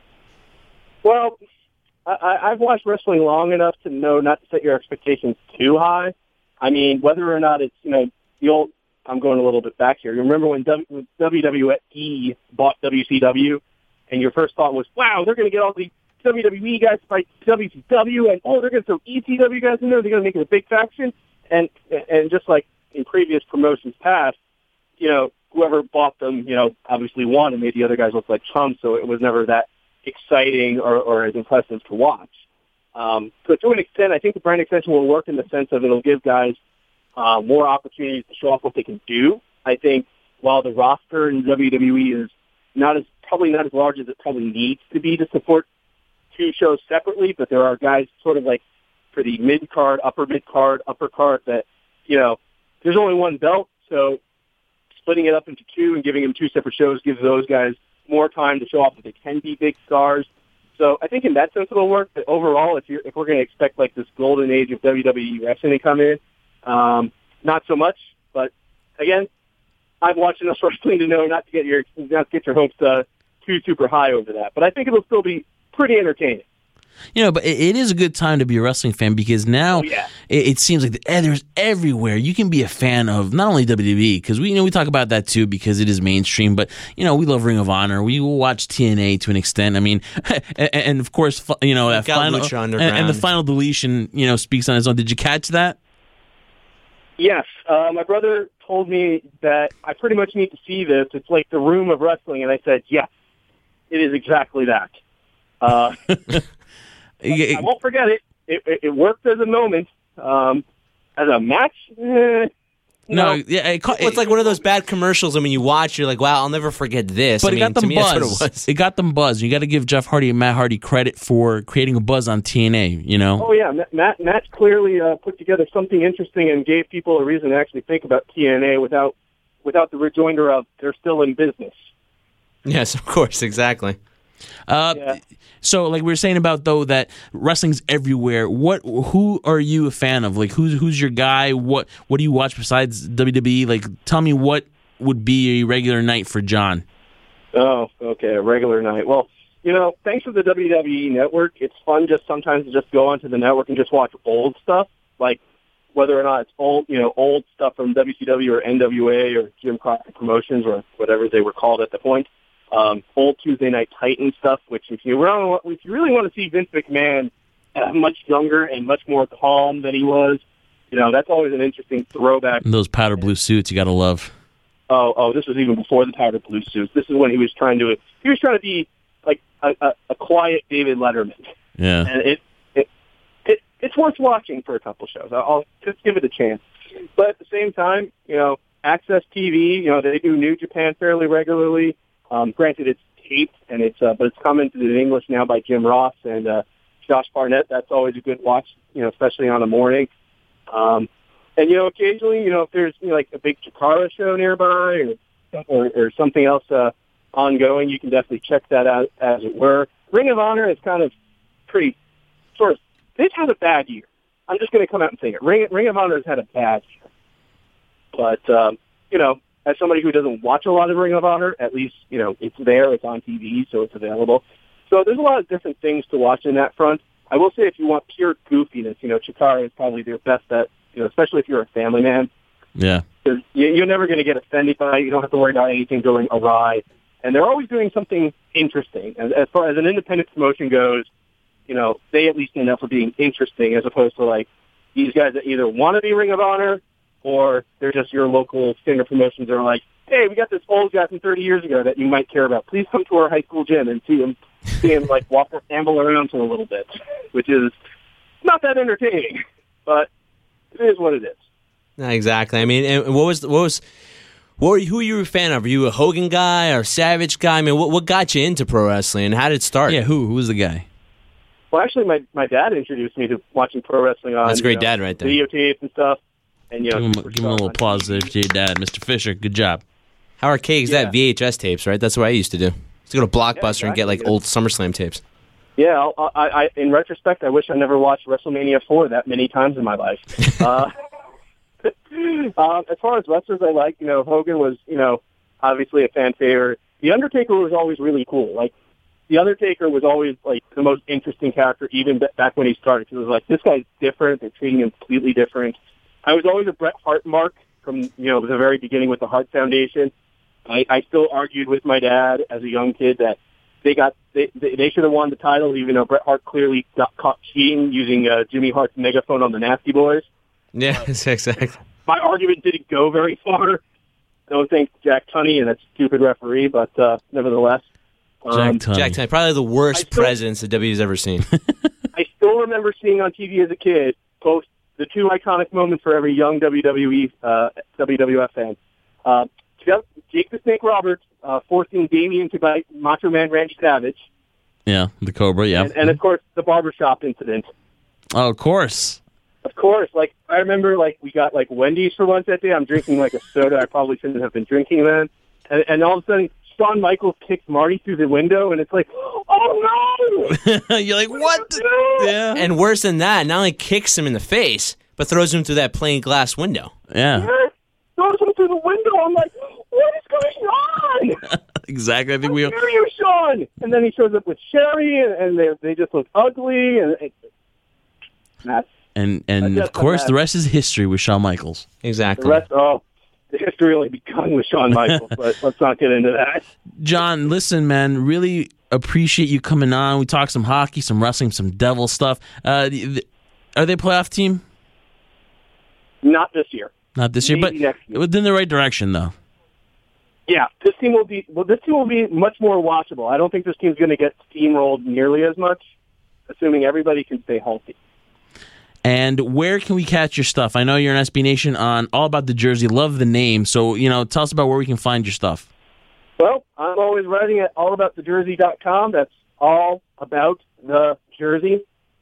Well, I, I've watched wrestling long enough to know not to set your expectations too high. I mean, whether or not it's, you know, the old, I'm going a little bit back here. You remember when w, W W E bought W C W, and your first thought was, wow, they're going to get all the W W E guys to fight W C W, and oh, they're going to throw E C W guys in there, they're going to make it a big faction. And and just like in previous promotions past, you know, whoever bought them, you know, obviously won and made the other guys look like chumps, so it was never that exciting or, or as impressive to watch. Um, so to an extent, I think the brand extension will work in the sense of it'll give guys uh, more opportunities to show off what they can do. I think while the roster in W W E is not as probably not as large as it probably needs to be to support two shows separately, but there are guys sort of like for the mid card, upper mid card, upper card that, you know, there's only one belt, so splitting it up into two and giving them two separate shows gives those guys more time to show off that they can be big stars. So I think in that sense it'll work. But overall, if you're if we're going to expect like this golden age of W W E wrestling to come in, um, not so much. But again, I've watched enough wrestling to know not to get your not to get your hopes uh, too super high over that. But I think it'll still be pretty entertaining. You know, but it, it is a good time to be a wrestling fan because now oh, yeah. it, it seems like the, eh, there's everywhere. You can be a fan of not only W W E, because we you know we talk about that too because it is mainstream, but you know we love Ring of Honor. We will watch T N A to an extent. I mean, and, and of course, you know that final and, and the final deletion, you know, speaks on its own. Did you catch that? Yes, uh, my brother told me that I pretty much need to see this. It's like the room of wrestling, and I said, yes, it is exactly that. Uh, I won't forget it. It, it. it worked as a moment. Um, as a match, eh, no, no. yeah, it, it, it's like one of those bad commercials. I mean, you watch, you're like, "Wow, I'll never forget this." But I it mean, got them to me, buzz. That's what it was. It got them buzz. You got to give Jeff Hardy and Matt Hardy credit for creating a buzz on T N A. You know? Oh yeah, Matt. Matt clearly uh, put together something interesting and gave people a reason to actually think about T N A without without the rejoinder of they're still in business. Yes, of course, exactly. Uh, yeah. So, like we were saying about though that wrestling's everywhere. What, who are you a fan of? Like, who's who's your guy? What what do you watch besides W W E? Like, tell me what would be a regular night for John. Oh, okay, a regular night. Well, you know, thanks to the W W E Network, it's fun just sometimes to just go onto the network and just watch old stuff, like whether or not it's old, you know, old stuff from W C W or N W A or Jim Crockett Promotions or whatever they were called at the point. Um, old Tuesday Night Titan stuff, which if you, really, if you really want to see Vince McMahon uh, much younger and much more calm than he was, you know, that's always an interesting throwback. And those powder blue suits you got to love. Oh, oh, this was even before the powder blue suits. This is when he was trying to, he was trying to be like a, a, a quiet David Letterman. Yeah. And it, it, it, it's worth watching for a couple shows. I'll, I'll just give it a chance. But at the same time, you know, Access T V, you know, they do New Japan fairly regularly. Um, granted, it's taped, and it's uh, but it's commented in English now by Jim Ross and uh, Josh Barnett. That's always a good watch, you know, especially on the morning. Um, and you know, occasionally, you know, if there's you know, like a big Chikara show nearby or or, or something else uh, ongoing, you can definitely check that out, as it were. Ring of Honor is kind of pretty sort of. They've had a bad year. I'm just going to come out and say it. Ring Ring of Honor has had a bad year, but um, you know. As somebody who doesn't watch a lot of Ring of Honor, at least, you know, it's there, it's on T V, so it's available. So there's a lot of different things to watch in that front. I will say if you want pure goofiness, you know, Chikara is probably their best bet, you know, especially if you're a family man. Yeah. Because you're never going to get offended by it. You don't have to worry about anything going awry. And they're always doing something interesting. As, as far as an independent promotion goes, you know, they at least end up for being interesting as opposed to, like, these guys that either want to be Ring of Honor or they're just your local stinger promotions that are like, hey, we got this old guy from thirty years ago that you might care about. Please come to our high school gym and see him, see him like walk, amble around for a little bit, which is not that entertaining, but it is what it is. No, exactly. I mean, and what was what was what were you, who were you a fan of? Are you a Hogan guy or a Savage guy? I mean, what what got you into pro wrestling and how did it start? Yeah, who who was the guy? Well, actually, my my dad introduced me to watching pro wrestling on That's a great you know, dad right there. videotapes and stuff. And, you know, give him, give him a little applause there to your dad, Mister Fisher. Good job. How archaic is Yeah. that? V H S tapes, right? That's what I used to do. Let's go to Blockbuster Yeah, exactly. and get like old SummerSlam tapes. Yeah, I'll, I, I, in retrospect, I wish I never watched WrestleMania four that many times in my life. uh, um, as far as wrestlers I like, you know, Hogan was, you know, obviously a fan favorite. The Undertaker was always really cool. Like, The Undertaker was always, like, the most interesting character, even b- back when he started. Because it was like, this guy's different. They're treating him completely different. I was always a Bret Hart mark from, you know, the very beginning with the Hart Foundation. I, I still argued with my dad as a young kid that they got they they, they should have won the title, even though Bret Hart clearly got caught cheating using uh, Jimmy Hart's megaphone on the Nasty Boys. Yeah, exactly. My argument didn't go very far. No thanks to Jack Tunney and that stupid referee, but uh, nevertheless. Jack Um, Tunney. Jack Tunney, probably the worst I still- presidents the W W's ever seen. I still remember seeing on T V as a kid post the two iconic moments for every young W W E, uh, W W F fan. Uh, Jake the Snake Roberts uh, forcing Damien to bite Macho Man Randy Savage. Yeah, the Cobra, yeah. And, and, of course, the barbershop incident. Oh, of course. Of course. Like, I remember, like, we got, like, Wendy's for lunch that day. I'm drinking, like, a soda I probably shouldn't have been drinking then. And, and all of a sudden, Shawn Michaels kicks Marty through the window, and it's like, oh, no! You're like, what? Yeah. And worse than that, not only kicks him in the face, but throws him through that plain glass window. Yeah. Yes! Throws him through the window. I'm like, what is going on? Exactly. I think we. How dare you, Sean? And then he shows up with Sherry, and, and they they just look ugly. And it, that's And and That's of course, bad. the rest is history with Shawn Michaels. the Exactly. rest. Oh, the history really begun with Shawn Michaels, but let's not get into that. John, listen, man, really appreciate you coming on. We talked some hockey, some wrestling, some devil stuff. Uh, the- the- are they a playoff team? Not this year. Not this year, but Maybe next year. within the right direction, though. Yeah, this team will be well. This team will be much more watchable. I don't think this team's going to get steamrolled nearly as much, assuming everybody can stay healthy. And where can we catch your stuff? I know you're an S B Nation on All About the Jersey. Love the name. So, you know, tell us about where we can find your stuff. Well, I'm always writing at all about the jersey dot com. That's all about the jersey.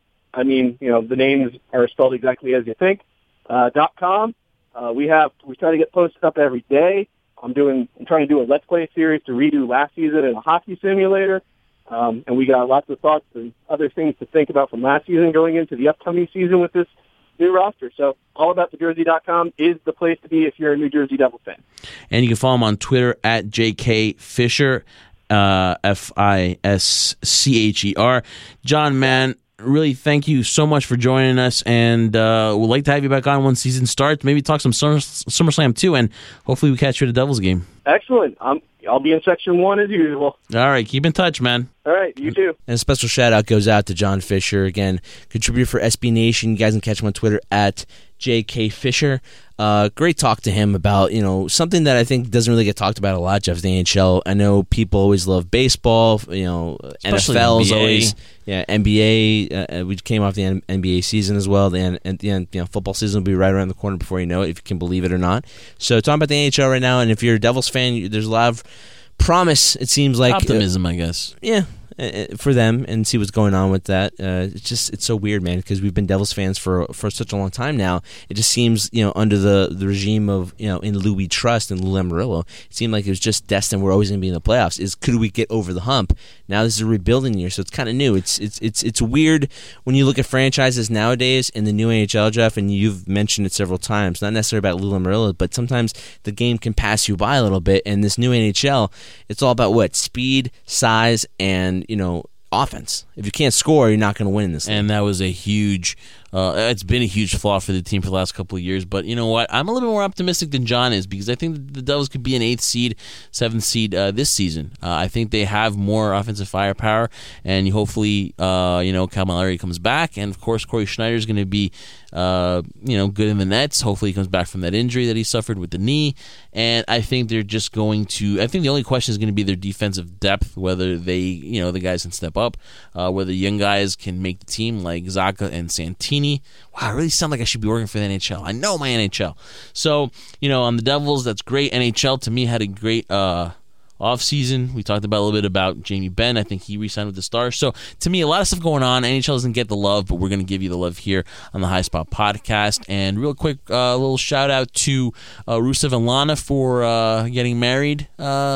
I mean, you know, the names are spelled exactly as you think. Uh, dot com. Uh, we have we try to get posted up every day. I'm doing I'm trying to do a Let's Play series to redo last season in a hockey simulator. Um, and we got lots of thoughts and other things to think about from last season going into the upcoming season with this new roster. So all about the jersey dot com is the place to be if you're a New Jersey Devils fan. And you can follow him on Twitter at J K Fisher, uh, F I S C H E R. John, man, really thank you so much for joining us, and uh, we'd like to have you back on when season starts. Maybe talk some Summer, SummerSlam too, and hopefully we catch you at a Devils game. Excellent. Um, I'll be in section one as usual. All right, keep in touch, man. All right, you too. And a special shout out goes out to John Fisher, again, contributor for S B Nation. You guys can catch him on Twitter at J K Fisher. Uh, great talk to him about, you know, something that I think doesn't really get talked about a lot, Jeff, the N H L. I know people always love baseball, you know, Especially N F L is N B A. always, yeah, N B A. Uh, we came off the N- NBA season as well. The N- and the N- you know, football season will be right around the corner before you know it, if you can believe it or not. So talking about the N H L right now, and if you're a Devils fan, you, there's a lot of promise, it seems like. Optimism, I guess. Yeah, uh, for them, and see what's going on with that. Uh, it's just it's so weird, man, because we've been Devils fans for for such a long time now. It just seems, you know, under the, the regime of, you know, in Lou we trust and Lou Lamoriello, it seemed like it was just destined we're always going to be in the playoffs. Is could we get over the hump? Now this is a rebuilding year, so it's kind of new. It's it's it's it's weird when you look at franchises nowadays in the new N H L, Jeff, and you've mentioned it several times. Not necessarily about Lou Lamoriello, but sometimes the game can pass you by a little bit. And this new N H L, it's all about what? Speed, size, and, you know, offense. If you can't score, you're not going to win in this league. And that was a huge, uh, it's been a huge flaw for the team for the last couple of years. But you know what? I'm a little more optimistic than John is, because I think the Devils could be an eighth seed, seventh seed uh, this season. Uh, I think they have more offensive firepower, and hopefully, uh, you know, Camilleri comes back, and of course, Corey Schneider is going to be, uh, you know, good in the nets. Hopefully, he comes back from that injury that he suffered with the knee, and I think they're just going to. I think the only question is going to be their defensive depth, whether they, you know, the guys can step up, uh, whether young guys can make the team like Zacha and Santini. Wow, I really sound like I should be working for the N H L. I know my N H L. So, you know, on the Devils, that's great. N H L, to me, had a great uh, offseason. We talked about a little bit about Jamie Benn. I think he re-signed with the Stars. So, to me, a lot of stuff going on. N H L doesn't get the love, but we're going to give you the love here on the High Spot Podcast. And real quick, a uh, little shout-out to uh, Rusev and Lana for uh, getting married uh,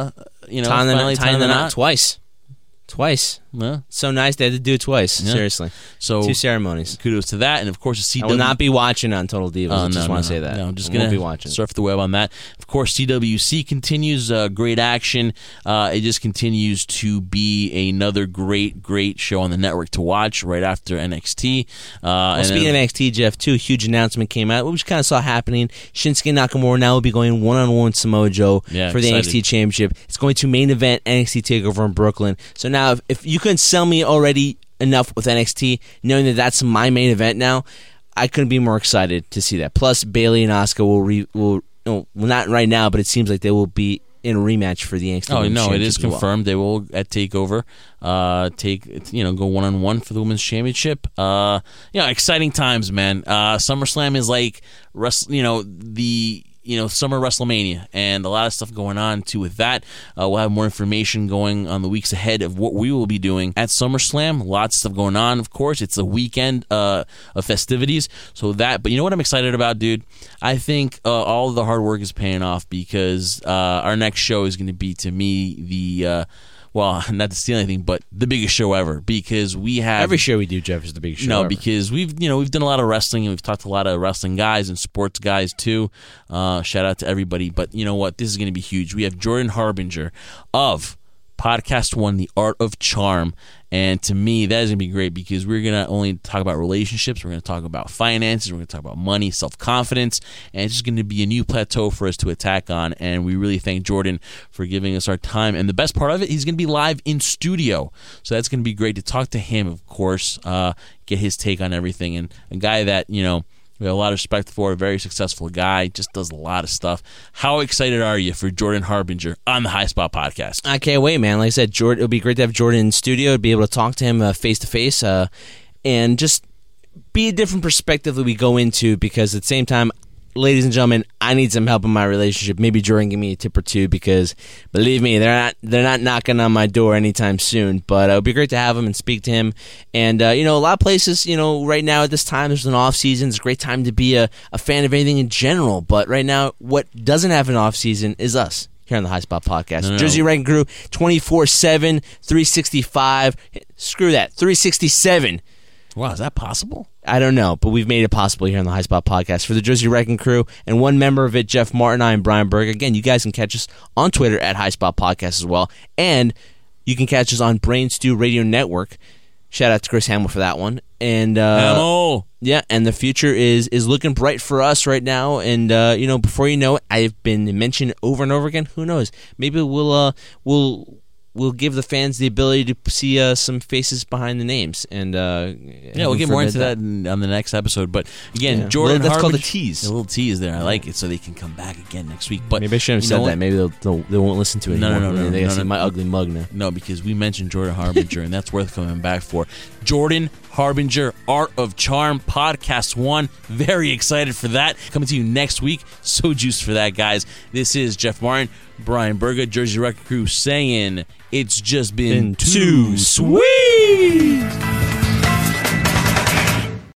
you know, tying the, finally tying tying the the knot knot. twice. Twice. Yeah. So nice they had to do it twice. Yeah. Seriously. So Two ceremonies. kudos to that, and of course the C I W. will not be watching on Total Divas. Oh, I no, just no, want to no. say that. No, I'm just I gonna won't be watching. surf the web on that. Of course, C W C continues uh, great action. Uh, it just continues to be another great, great show on the network to watch right after N X T. Uh, Well, and speaking then, of N X T, Jeff, too, a huge announcement came out, which kind of saw happening. Shinsuke Nakamura now will be going one-on-one with Samoa Joe Yeah, for the excited. N X T Championship. It's going to main event N X T TakeOver in Brooklyn. So now, if, if you couldn't sell me already enough with N X T, knowing that that's my main event now, I couldn't be more excited to see that. Plus, Bayley and Asuka will, re, will well, not right now, but it seems like they will be in a rematch for the N X T oh Women's no, it Championship is as well. confirmed. They will at Takeover uh, take you know go one on one for the Women's Championship. Uh, you know, exciting times, man. Uh, SummerSlam is like rest, you know the. You know, Summer WrestleMania, and a lot of stuff going on too with that. Uh, we'll have more information going on the weeks ahead of what we will be doing at SummerSlam. Lots of stuff going on, of course. It's a weekend uh, of festivities, so that. But you know what I'm excited about, dude? I think uh, all of the hard work is paying off because uh, our next show is going to be, to me, the. Uh, Well, not to steal anything, but the biggest show ever because we have Every show we do, Jeff, is the biggest show no, ever. because we've you know we've done a lot of wrestling and we've talked to a lot of wrestling guys and sports guys too. Uh, shout out to everybody, but you know what? This is going to be huge. We have Jordan Harbinger of Podcast One, The Art of Charm, and to me that is going to be great because we're going to only talk about relationships, we're going to talk about finances, we're going to talk about money, self-confidence, and it's just going to be a new plateau for us to attack on, and we really thank Jordan for giving us our time. And the best part of it, he's going to be live in studio, so that's going to be great to talk to him, of course, uh, get his take on everything, and a guy that, you know, we have a lot of respect for, a very successful guy, just does a lot of stuff. How excited are you for Jordan Harbinger on the High Spot Podcast? I can't wait, man. Like I said, Jordan, it would be great to have Jordan in studio, to be able to talk to him uh, face-to-face, uh, and just be a different perspective that we go into, because at the same time, ladies and gentlemen, I need some help in my relationship. Maybe Jordan give me a tip or two, because believe me, they're not they're not knocking on my door anytime soon. But uh, it would be great to have him and speak to him. And uh, you know, a lot of places, you know, right now at this time, there's an off season. It's a great time to be a, a fan of anything in general. But right now, what doesn't have an off season is us here on the High Spot Podcast. No, no, Jersey no. Wrecking Crew, twenty-four seven, three sixty-five. Screw that, three sixty-seven. Wow, is that possible? I don't know, but we've made it possible here on the High Spot Podcast for the Jersey Wrecking Crew, and one member of it, Jeff Martin, I am Brian Berg. Again, you guys can catch us on Twitter at High Spot Podcast as well, and you can catch us on Brain Stew Radio Network. Shout out to Chris Hamill for that one. And uh, Hamill! yeah, and the future is is looking bright for us right now. And uh, you know, before you know it, I've been mentioned over and over again. Who knows? Maybe we'll uh, we'll. We'll give the fans the ability to see uh, some faces behind the names, and uh, Yeah, we'll get more into that in, on the next episode. But again, Yeah. Jordan Well, that's called Harbinger, a tease. A little tease there. I like it, so they can come back again next week. But maybe I shouldn't have you know said what? that. Maybe they'll, they'll they won't listen to it No, no, anymore. no, no, They no, gotta see no. my ugly mug now. No, because we mentioned Jordan Harbinger, and that's worth coming back for. Jordan Harbinger, Art of Charm, Podcast One. Very excited for that. Coming to you next week. So juiced for that, guys. This is Jeff Martin, Brian Berger, Jersey Wrecking Crew, saying it's just been, Been too too sweet.